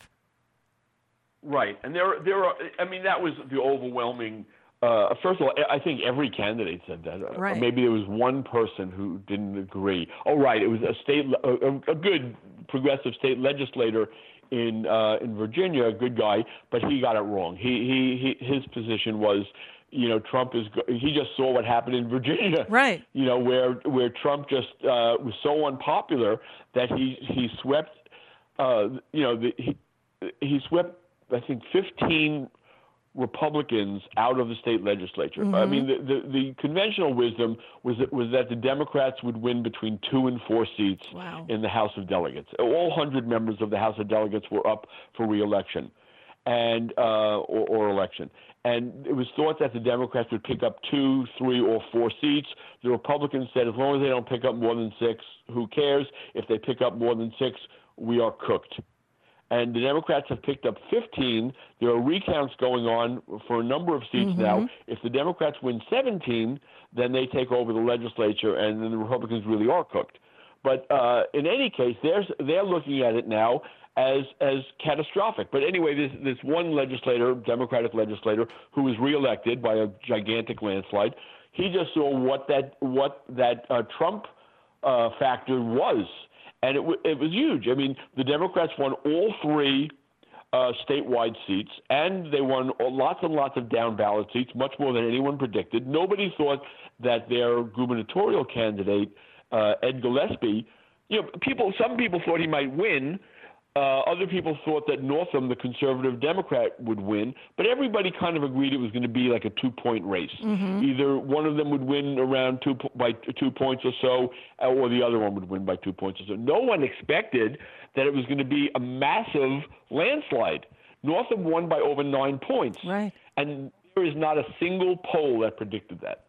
Right. And there, there are, I mean, that was the overwhelming. Uh, first of all, I think every candidate said that. Right. Or maybe there was one person who didn't agree. Oh, right. It was a state, a, a good progressive state legislator in uh, in Virginia, a good guy, but he got it wrong. He, he, he his position was, you know, Trump is. He just saw what happened in Virginia, right? You know, where where Trump just uh, was so unpopular that he he swept, uh, you know, the, he he swept I think fifteen Republicans out of the state legislature. Mm-hmm. I mean, the, the, the conventional wisdom was that, was that the Democrats would win between two and four seats wow. in the House of Delegates. All one hundred members of the House of Delegates were up for re-election and uh, or, or election. And it was thought that the Democrats would pick up two, three, or four seats. The Republicans said, as long as they don't pick up more than six, who cares? If they pick up more than six, we are cooked. And the Democrats have picked up fifteen. There are recounts going on for a number of seats mm-hmm. now. If the Democrats win seventeen, then they take over the legislature, and then the Republicans really are cooked. But uh, in any case, they're, they're looking at it now as as catastrophic. But anyway, this this one legislator, Democratic legislator, who was reelected by a gigantic landslide, he just saw what that what that uh, Trump uh, factor was. And it, w- it was huge. I mean, the Democrats won all three uh, statewide seats, and they won lots and lots of down-ballot seats, much more than anyone predicted. Nobody thought that their gubernatorial candidate, uh, Ed Gillespie, you know, people. Some people thought he might win. Uh, other people thought that Northam, the conservative Democrat, would win. But everybody kind of agreed it was going to be like a two-point race. Mm-hmm. Either one of them would win around two by two points or so, or the other one would win by two points or so. No one expected that it was going to be a massive landslide. Northam won by over nine points. Right. And there is not a single poll that predicted that.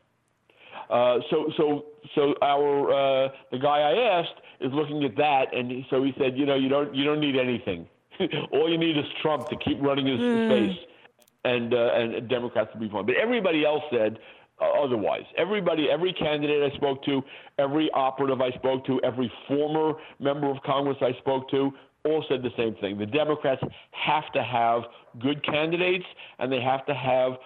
Uh, so, so, so our uh, the guy I asked is looking at that, and he, so he said, you know, you don't, you don't need anything. All you need is Trump to keep running his mm. face, and uh, and Democrats will be fine. But everybody else said uh, otherwise. Everybody, every candidate I spoke to, every operative I spoke to, every former member of Congress I spoke to, all said the same thing. The Democrats have to have good candidates, and they have to have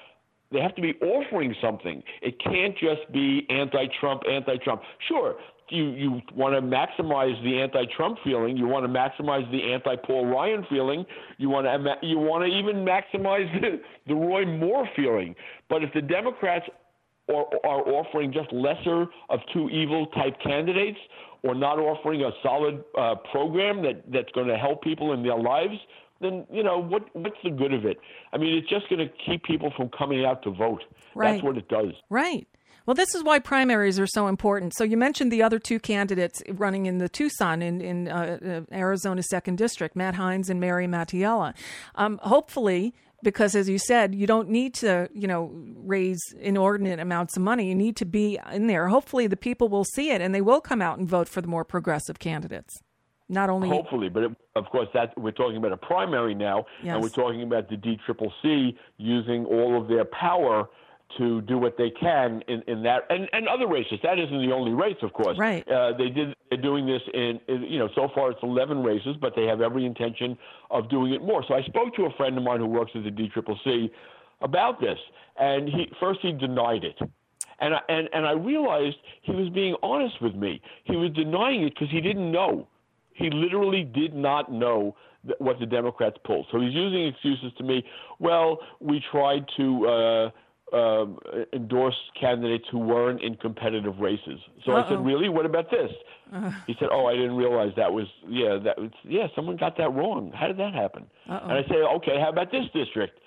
they have to be offering something. It can't just be anti-Trump, anti-Trump. Sure, you you want to maximize the anti-Trump feeling. You want to maximize the anti-Paul Ryan feeling. You want to you want to even maximize the, the Roy Moore feeling. But if the Democrats are, are offering just lesser of two evil type candidates, or not offering a solid uh, program that, that's going to help people in their lives, then, you know, what what's the good of it? I mean, it's just going to keep people from coming out to vote. Right. That's what it does. Right. Well, this is why primaries are so important. So you mentioned the other two candidates running in the Tucson in, in uh, Arizona second District, Matt Hines and Mary Mattiella. Um, hopefully, because as you said, you don't need to, you know, raise inordinate amounts of money. You need to be in there. Hopefully the people will see it and they will come out and vote for the more progressive candidates. Not only hopefully, but it, of course that we're talking about a primary now, yes. and we're talking about the D C C C using all of their power to do what they can in, in that and, and other races. That isn't the only race, of course. Right. Uh, they did they're doing this in, in you know so far it's eleven races, but they have every intention of doing it more. So I spoke to a friend of mine who works at the D C C C about this, and he first he denied it. And I, and and I realized he was being honest with me. He was denying it because he didn't know. He literally did not know th- what the Democrats pulled. So he's using excuses to me. Well, we tried to uh, uh, endorse candidates who weren't in competitive races. So Uh-oh. I said, really? What about this? Uh. He said, oh, I didn't realize that was, yeah, that was, yeah, someone got that wrong. How did that happen? Uh-oh. And I said, okay, how about this district?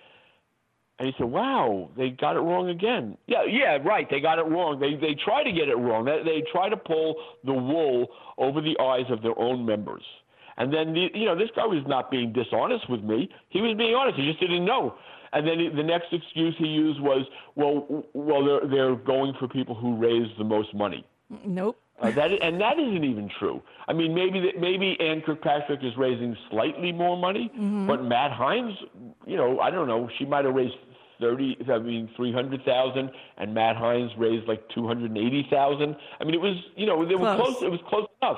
And he said, wow, they got it wrong again. Yeah, yeah, right, they got it wrong. They they try to get it wrong. They, they try to pull the wool over the eyes of their own members. And then, the, you know, this guy was not being dishonest with me. He was being honest. He just didn't know. And then the next excuse he used was, well, well, they're, they're going for people who raise the most money. Nope. Uh, that and that isn't even true. I mean, maybe that maybe Ann Kirkpatrick is raising slightly more money, mm-hmm. but Matt Hines, you know, I don't know, she might have raised thirty, I mean, three hundred thousand, and Matt Hines raised like two hundred eighty thousand. I mean, it was, you know, they were close. It was close enough.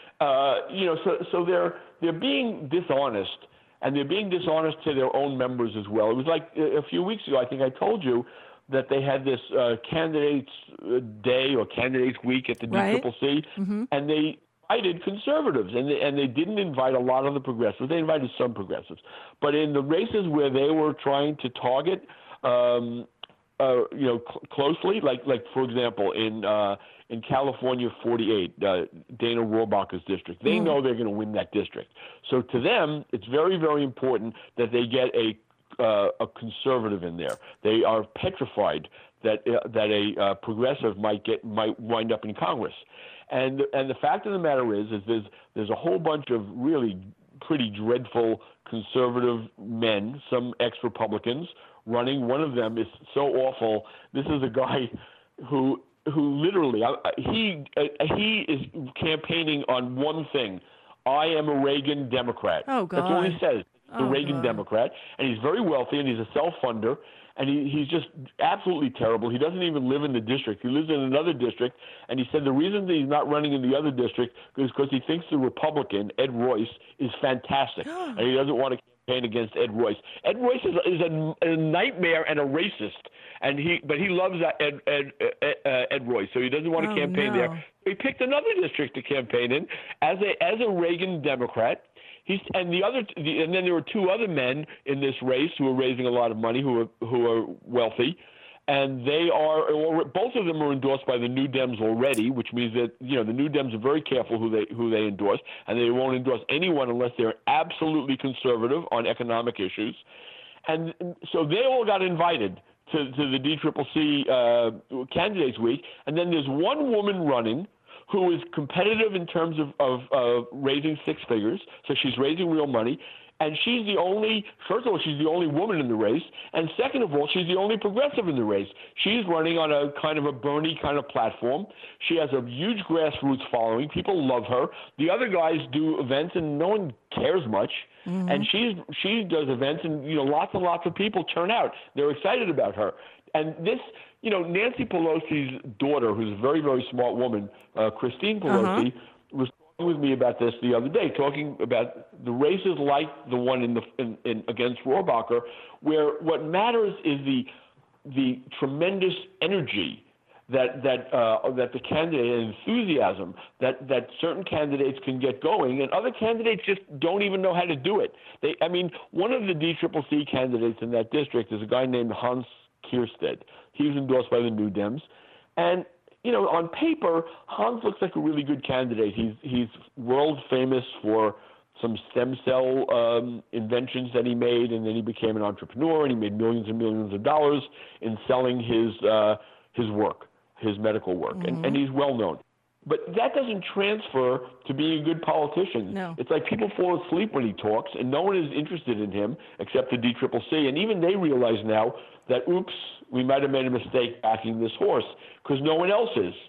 Uh, you know, so so they're they're being dishonest, and they're being dishonest to their own members as well. It was like a few weeks ago, I think I told you that they had this uh, candidates day or candidates week at the right. D C C C, mm-hmm. and they invited conservatives, and they, and they didn't invite a lot of the progressives. They invited some progressives. But in the races where they were trying to target, um, uh, you know, cl- closely, like, like for example, in uh, in California forty-eight, uh, Dana Rohrabacher's district, they mm. know they're going to win that district. So to them, it's very, very important that they get a Uh, a conservative in there. They are petrified that uh, that a uh, progressive might get might wind up in Congress, and and the fact of the matter is is there's there's a whole bunch of really pretty dreadful conservative men, some ex-Republicans running. One of them is so awful. This is a guy who who literally uh, he uh, he is campaigning on one thing: I am a Reagan Democrat. Oh God! That's all he says. The oh, Reagan God. Democrat, and he's very wealthy, and he's a self-funder, and he, he's just absolutely terrible. He doesn't even live in the district. He lives in another district, and he said the reason that he's not running in the other district is because he thinks the Republican, Ed Royce, is fantastic, and he doesn't want to campaign against Ed Royce. Ed Royce is, is a, a nightmare and a racist, and he but he loves Ed, Ed, Ed, uh, Ed Royce, so he doesn't want to oh, campaign no. there. He picked another district to campaign in as a as a Reagan Democrat. He's, and the other, the, and then there were two other men in this race who are raising a lot of money, who are who are wealthy, and they are both of them are endorsed by the New Dems already, which means that you know the New Dems are very careful who they who they endorse, and they won't endorse anyone unless they're absolutely conservative on economic issues, and so they all got invited to to the D C C C uh, Candidates Week, and then there's one woman running who is competitive in terms of, of uh, raising six figures, so she's raising real money, and she's the only, first of all, she's the only woman in the race, and second of all, she's the only progressive in the race. She's running on a kind of a Bernie kind of platform. She has a huge grassroots following. People love her. The other guys do events, and no one cares much, mm-hmm. and she's she does events, and you know lots and lots of people turn out. They're excited about her. And this, you know, Nancy Pelosi's daughter, who's a very, very smart woman, uh, Christine Pelosi, uh-huh. was talking with me about this the other day, talking about the races like the one in the in, in against Rohrabacher, where what matters is the the tremendous energy that that uh, that the candidate enthusiasm that that certain candidates can get going, and other candidates just don't even know how to do it. They, I mean, one of the D C C C candidates in that district is a guy named Hans Kiersted. He was endorsed by the New Dems, and you know, on paper, Hans looks like a really good candidate. He's he's world famous for some stem cell um, inventions that he made, and then he became an entrepreneur, and he made millions and millions of dollars in selling his uh, his work, his medical work, mm-hmm. and, and he's well known. But that doesn't transfer to being a good politician. No. It's like people fall asleep when he talks, and no one is interested in him except the D C C C. And even they realize now that, oops, we might have made a mistake backing this horse, because no one else is.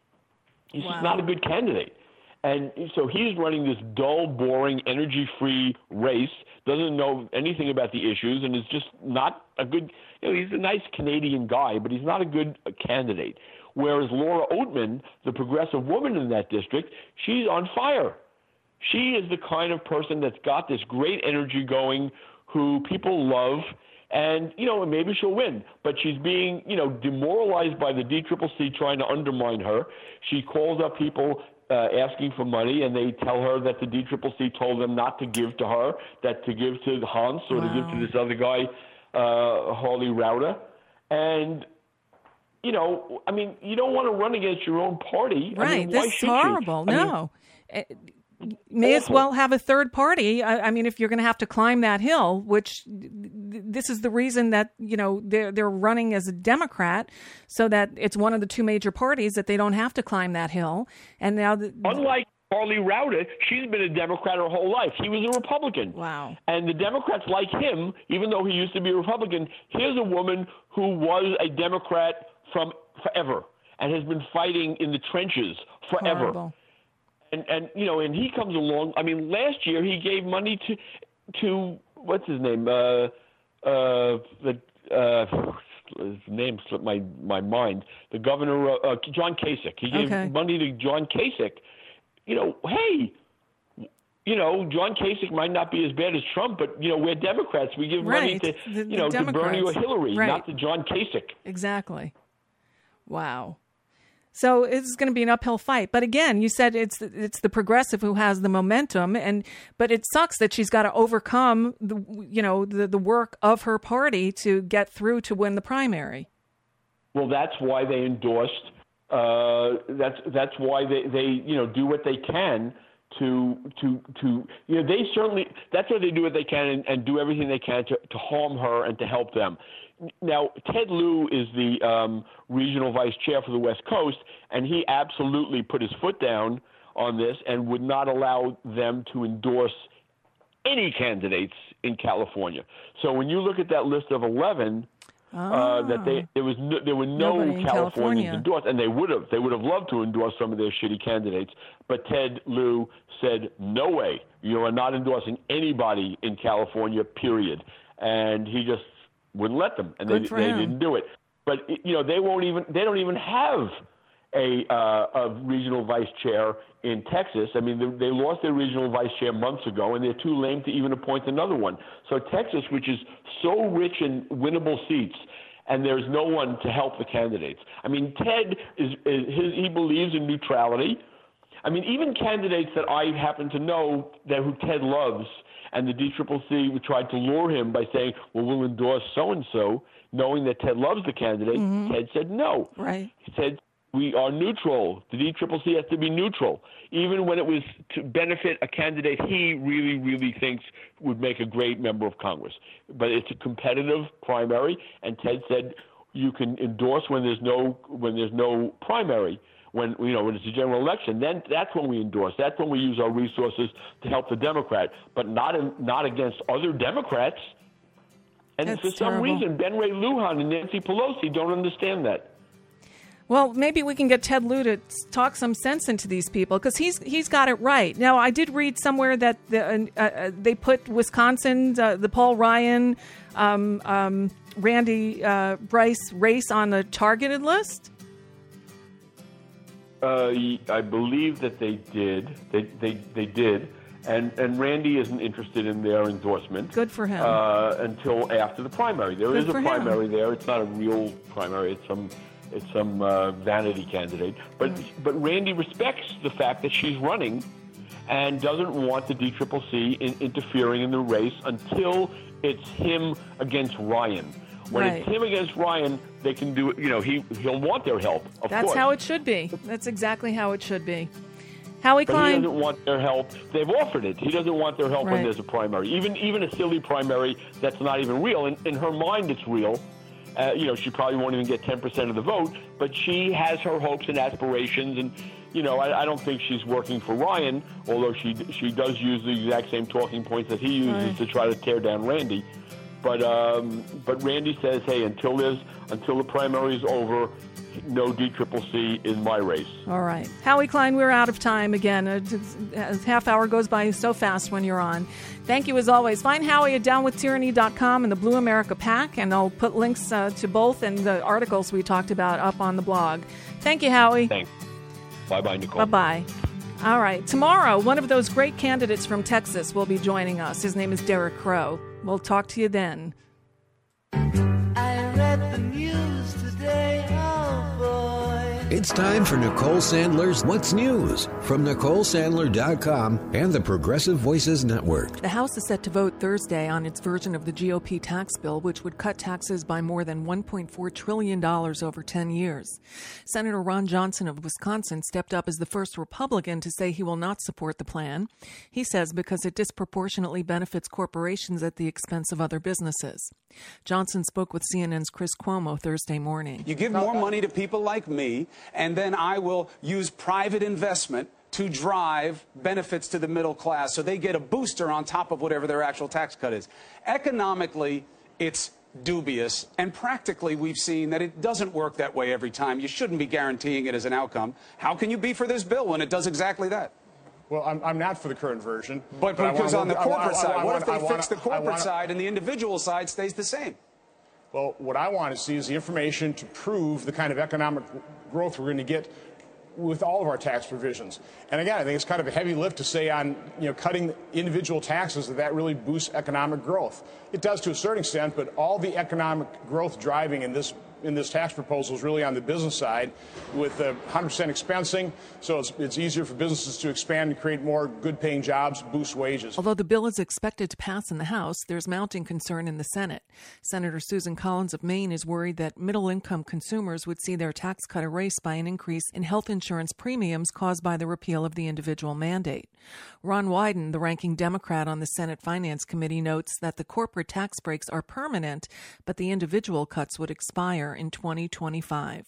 He's wow. just not a good candidate. And so he's running this dull, boring, energy-free race, doesn't know anything about the issues, and is just not a good, you know, he's a nice Canadian guy, but he's not a good uh, candidate. Whereas Laura Oatman, the progressive woman in that district, she's on fire. She is the kind of person that's got this great energy going, who people love, and, you know, maybe she'll win. But she's being, you know, demoralized by the D C C C trying to undermine her. She calls up people uh, asking for money, and they tell her that the D C C C told them not to give to her, that to give to Hans or wow. to give to this other guy, uh, Harley Rauda. And, you know, I mean, you don't want to run against your own party. Right. I mean, why this is should horrible. You? No. I mean, May awful. as well have a third party. I, I mean, if you're going to have to climb that hill, which th- this is the reason that, you know, they're, they're running as a Democrat, so that it's one of the two major parties that they don't have to climb that hill. And now, the, unlike Harley Rauda, she's been a Democrat her whole life. He was a Republican. Wow. And the Democrats like him, even though he used to be a Republican. Here's a woman who was a Democrat from forever and has been fighting in the trenches forever. Horrible. And, and you know, and he comes along. I mean, last year he gave money to, to what's his name? Uh, uh, the uh, his name slipped my my mind. The governor, uh, John Kasich. He gave okay. money to John Kasich. You know, hey, you know, John Kasich might not be as bad as Trump, but you know, we're Democrats. We give money right. to the, you know the to Bernie or Hillary, right. not to John Kasich. Exactly. Wow. So it's going to be an uphill fight. But again, you said it's it's the progressive who has the momentum, and but it sucks that she's got to overcome the you know the, the work of her party to get through to win the primary. Well, that's why they endorsed. Uh, that's that's why they, they you know do what they can to to to you know they certainly that's why they do what they can and, and do everything they can to, to harm her and to help them. Now, Ted Lieu is the um, regional vice chair for the West Coast, and he absolutely put his foot down on this and would not allow them to endorse any candidates in California. So when you look at that list of eleven, oh. uh, that they there was no, there were no Californians California. endorsed, and they would have they would have loved to endorse some of their shitty candidates, but Ted Lieu said, "No way, you are not endorsing anybody in California, period," and he just wouldn't let them, and Good they, for they him. didn't do it. But you know, they won't even they don't even have a uh, a regional vice chair in Texas. I mean, they, they lost their regional vice chair months ago, and they're too lame to even appoint another one. So Texas, which is so rich in winnable seats, and there's no one to help the candidates. I mean, Ted is, is his, he believes in neutrality. I mean, even candidates that I happen to know that who Ted loves, and the D C C C tried to lure him by saying, well, we'll endorse so-and-so, knowing that Ted loves the candidate. Mm-hmm. Ted said no. Right. He said, we are neutral. The D C C C has to be neutral, even when it was to benefit a candidate he really, really thinks would make a great member of Congress. But it's a competitive primary, and Ted said you can endorse when there's no when there's no primary. When you know when it's a general election, then that's when we endorse. That's when we use our resources to help the Democrat, but not in, not against other Democrats. And That's for some terrible. reason, Ben Ray Lujan and Nancy Pelosi don't understand that. Well, maybe we can get Ted Lieu to talk some sense into these people, because he's he's got it right. Now, I did read somewhere that the, uh, uh, they put Wisconsin, uh, the Paul Ryan, um, um, Randy uh, Bryce race on the targeted list. Uh, I believe that they did. They they, they did, And, and Randy isn't interested in their endorsement. Good for him. Uh, until after the primary. There Good is a for primary him. there. It's not a real primary. It's some, it's some uh, vanity candidate. But Mm. but Randy respects the fact that she's running, and doesn't want the D C C C in, interfering in the race until it's him against Ryan. When Right. it's him against Ryan, they can do it. You know, he he'll want their help. Of That's course. how it should be. That's exactly how it should be. Howie But he Klein. doesn't want their help. They've offered it. He doesn't want their help Right. when there's a primary. Even even a silly primary that's not even real. In, in her mind, it's real. Uh, you know, she probably won't even get ten percent of the vote, but she has her hopes and aspirations. And, you know, I, I don't think she's working for Ryan, although she she does use the exact same talking points that he uses Right. to try to tear down Randy. But um, but Randy says, hey, until there's until the primary is over, no D C C C in my race. All right. Howie Klein, we're out of time again. A half hour goes by so fast when you're on. Thank you as always. Find Howie at down with tyranny dot com and the Blue America PAC, and I'll put links uh, to both and the articles we talked about up on the blog. Thank you, Howie. Thanks. Bye-bye, Nicole. Bye-bye. All right. Tomorrow, one of those great candidates from Texas will be joining us. His name is Derek Crow. We'll talk to you then. I read the news today, oh boy. It's time for Nicole Sandler's What's News from Nicole Sandler dot com and the Progressive Voices Network. The House is set to vote Thursday on its version of the G O P tax bill, which would cut taxes by more than one point four trillion dollars over ten years. Senator Ron Johnson of Wisconsin stepped up as the first Republican to say he will not support the plan. He says because it disproportionately benefits corporations at the expense of other businesses. Johnson spoke with C N N's Chris Cuomo Thursday morning. You give more money to people like me, and then I will use private investment to drive benefits to the middle class so they get a booster on top of whatever their actual tax cut is. Economically, it's dubious, and practically we've seen that it doesn't work that way every time. You shouldn't be guaranteeing it as an outcome. How can you be for this bill when it does exactly that? Well, I'm, I'm not for the current version. But, but because on the I wanna- corporate I- I- side, I what if they wanna- fix the I corporate wanna- side and the individual side stays the same? Well, what I want to see is the information to prove the kind of economic growth we're going to get with all of our tax provisions. And again, I think it's kind of a heavy lift to say on, you know, cutting individual taxes that that really boosts economic growth. It does to a certain extent, but all the economic growth driving in this in this tax proposal is really on the business side with uh, one hundred percent expensing, so it's, it's easier for businesses to expand and create more good-paying jobs, boost wages. Although the bill is expected to pass in the House, there's mounting concern in the Senate. Senator Susan Collins of Maine is worried that middle-income consumers would see their tax cut erased by an increase in health insurance premiums caused by the repeal of the individual mandate. Ron Wyden, the ranking Democrat on the Senate Finance Committee, notes that the corporate tax breaks are permanent, but the individual cuts would expire in twenty twenty-five.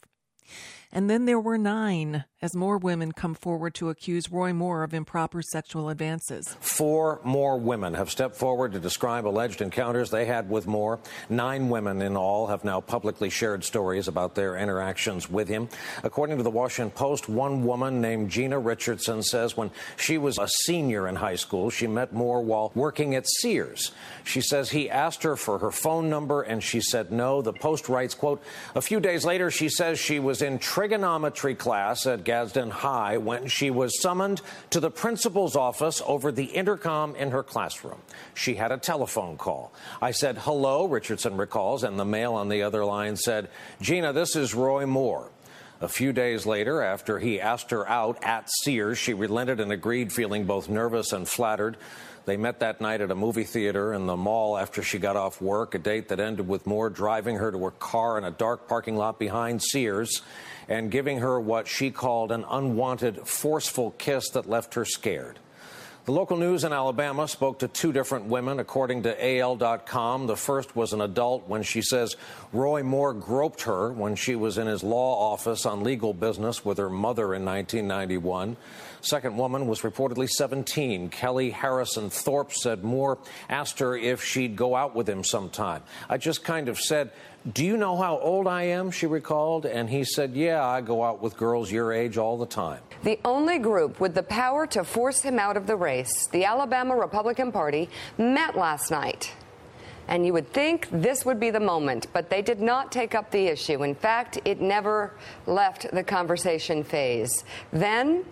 And then there were nine, as more women come forward to accuse Roy Moore of improper sexual advances. Four more women have stepped forward to describe alleged encounters they had with Moore. Nine women in all have now publicly shared stories about their interactions with him. According to the Washington Post, one woman named Gina Richardson says when she was a senior in high school, she met Moore while working at Sears. She says he asked her for her phone number and she said no. The Post writes, quote, a few days later, she says she was in trigonometry class at Gadsden High when she was summoned to the principal's office over the intercom in her classroom. She had a telephone call. I said, hello, Richardson recalls, and the male on the other line said, Gina, this is Roy Moore. A few days later, after he asked her out at Sears, she relented and agreed, feeling both nervous and flattered. They met that night at a movie theater in the mall after she got off work, a date that ended with Moore driving her to her car in a dark parking lot behind Sears and giving her what she called an unwanted, forceful kiss that left her scared. The local news in Alabama spoke to two different women, according to A L dot com. The first was an adult when she says Roy Moore groped her when she was in his law office on legal business with her mother in nineteen ninety-one. Second woman was reportedly seventeen. Kelly Harrison Thorpe said Moore asked her if she'd go out with him sometime. I just kind of said, do you know how old I am, she recalled? And he said, yeah, I go out with girls your age all the time. The only group with the power to force him out of the race, the Alabama Republican Party, met last night. And you would think this would be the moment, but they did not take up the issue. In fact, it never left the conversation phase. Then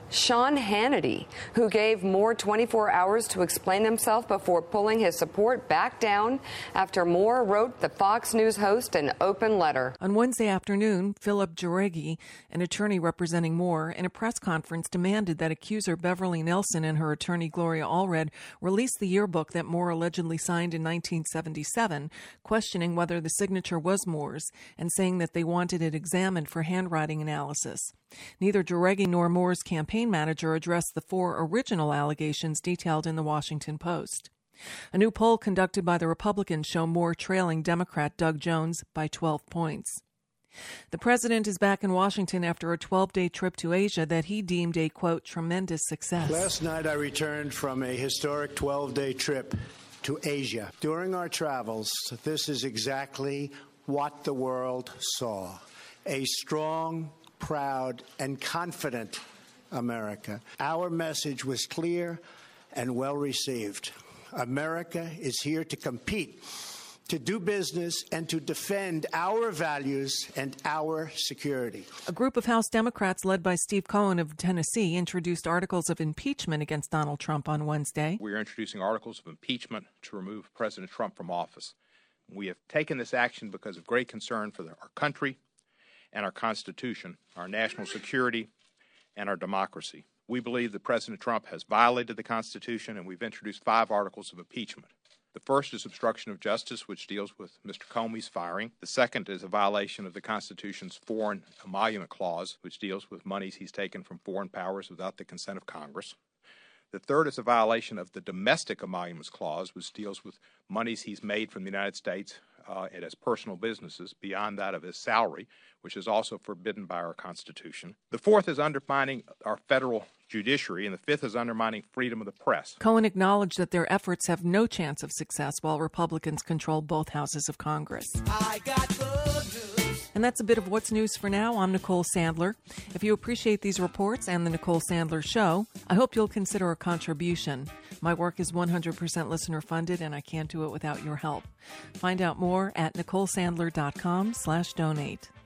Sean Hannity, who gave Moore twenty-four hours to explain himself before pulling his support back down after Moore wrote the Fox News host an open letter. On Wednesday afternoon, Philip Jauregui, an attorney representing Moore, in a press conference demanded that accuser Beverly Nelson and her attorney Gloria Allred release the yearbook that Moore allegedly signed in nineteen seventy-seven, questioning whether the signature was Moore's and saying that they wanted it examined for handwriting analysis. Neither Jauregui nor Moore's campaign manager addressed the four original allegations detailed in the Washington Post. A new poll conducted by the Republicans show Moore trailing Democrat Doug Jones by twelve points. The president is back in Washington after a twelve-day trip to Asia that he deemed a, quote, tremendous success. Last night I returned from a historic twelve-day trip to Asia. During our travels, this is exactly what the world saw. A strong, proud, and confident America. Our message was clear and well received. America is here to compete, to do business, and to defend our values and our security. A group of House Democrats led by Steve Cohen of Tennessee introduced articles of impeachment against Donald Trump on Wednesday. We are introducing articles of impeachment to remove President Trump from office. We have taken this action because of great concern for the, our country and our Constitution, our national security, and our democracy. We believe that President Trump has violated the Constitution, and we've introduced five articles of impeachment. The first is obstruction of justice, which deals with Mister Comey's firing. The second is a violation of the Constitution's Foreign Emolument Clause, which deals with monies he's taken from foreign powers without the consent of Congress. The third is a violation of the Domestic Emoluments Clause, which deals with monies he's made from the United States uh, and as personal businesses beyond that of his salary, which is also forbidden by our Constitution. The fourth is undermining our federal judiciary, and the fifth is undermining freedom of the press. Cohen acknowledged that their efforts have no chance of success while Republicans control both houses of Congress. I got good news. And that's a bit of what's news for now. I'm Nicole Sandler. If you appreciate these reports and the Nicole Sandler Show, I hope you'll consider a contribution. My work is one hundred percent listener funded, and I can't do it without your help. Find out more at nicolesandler.com slash donate.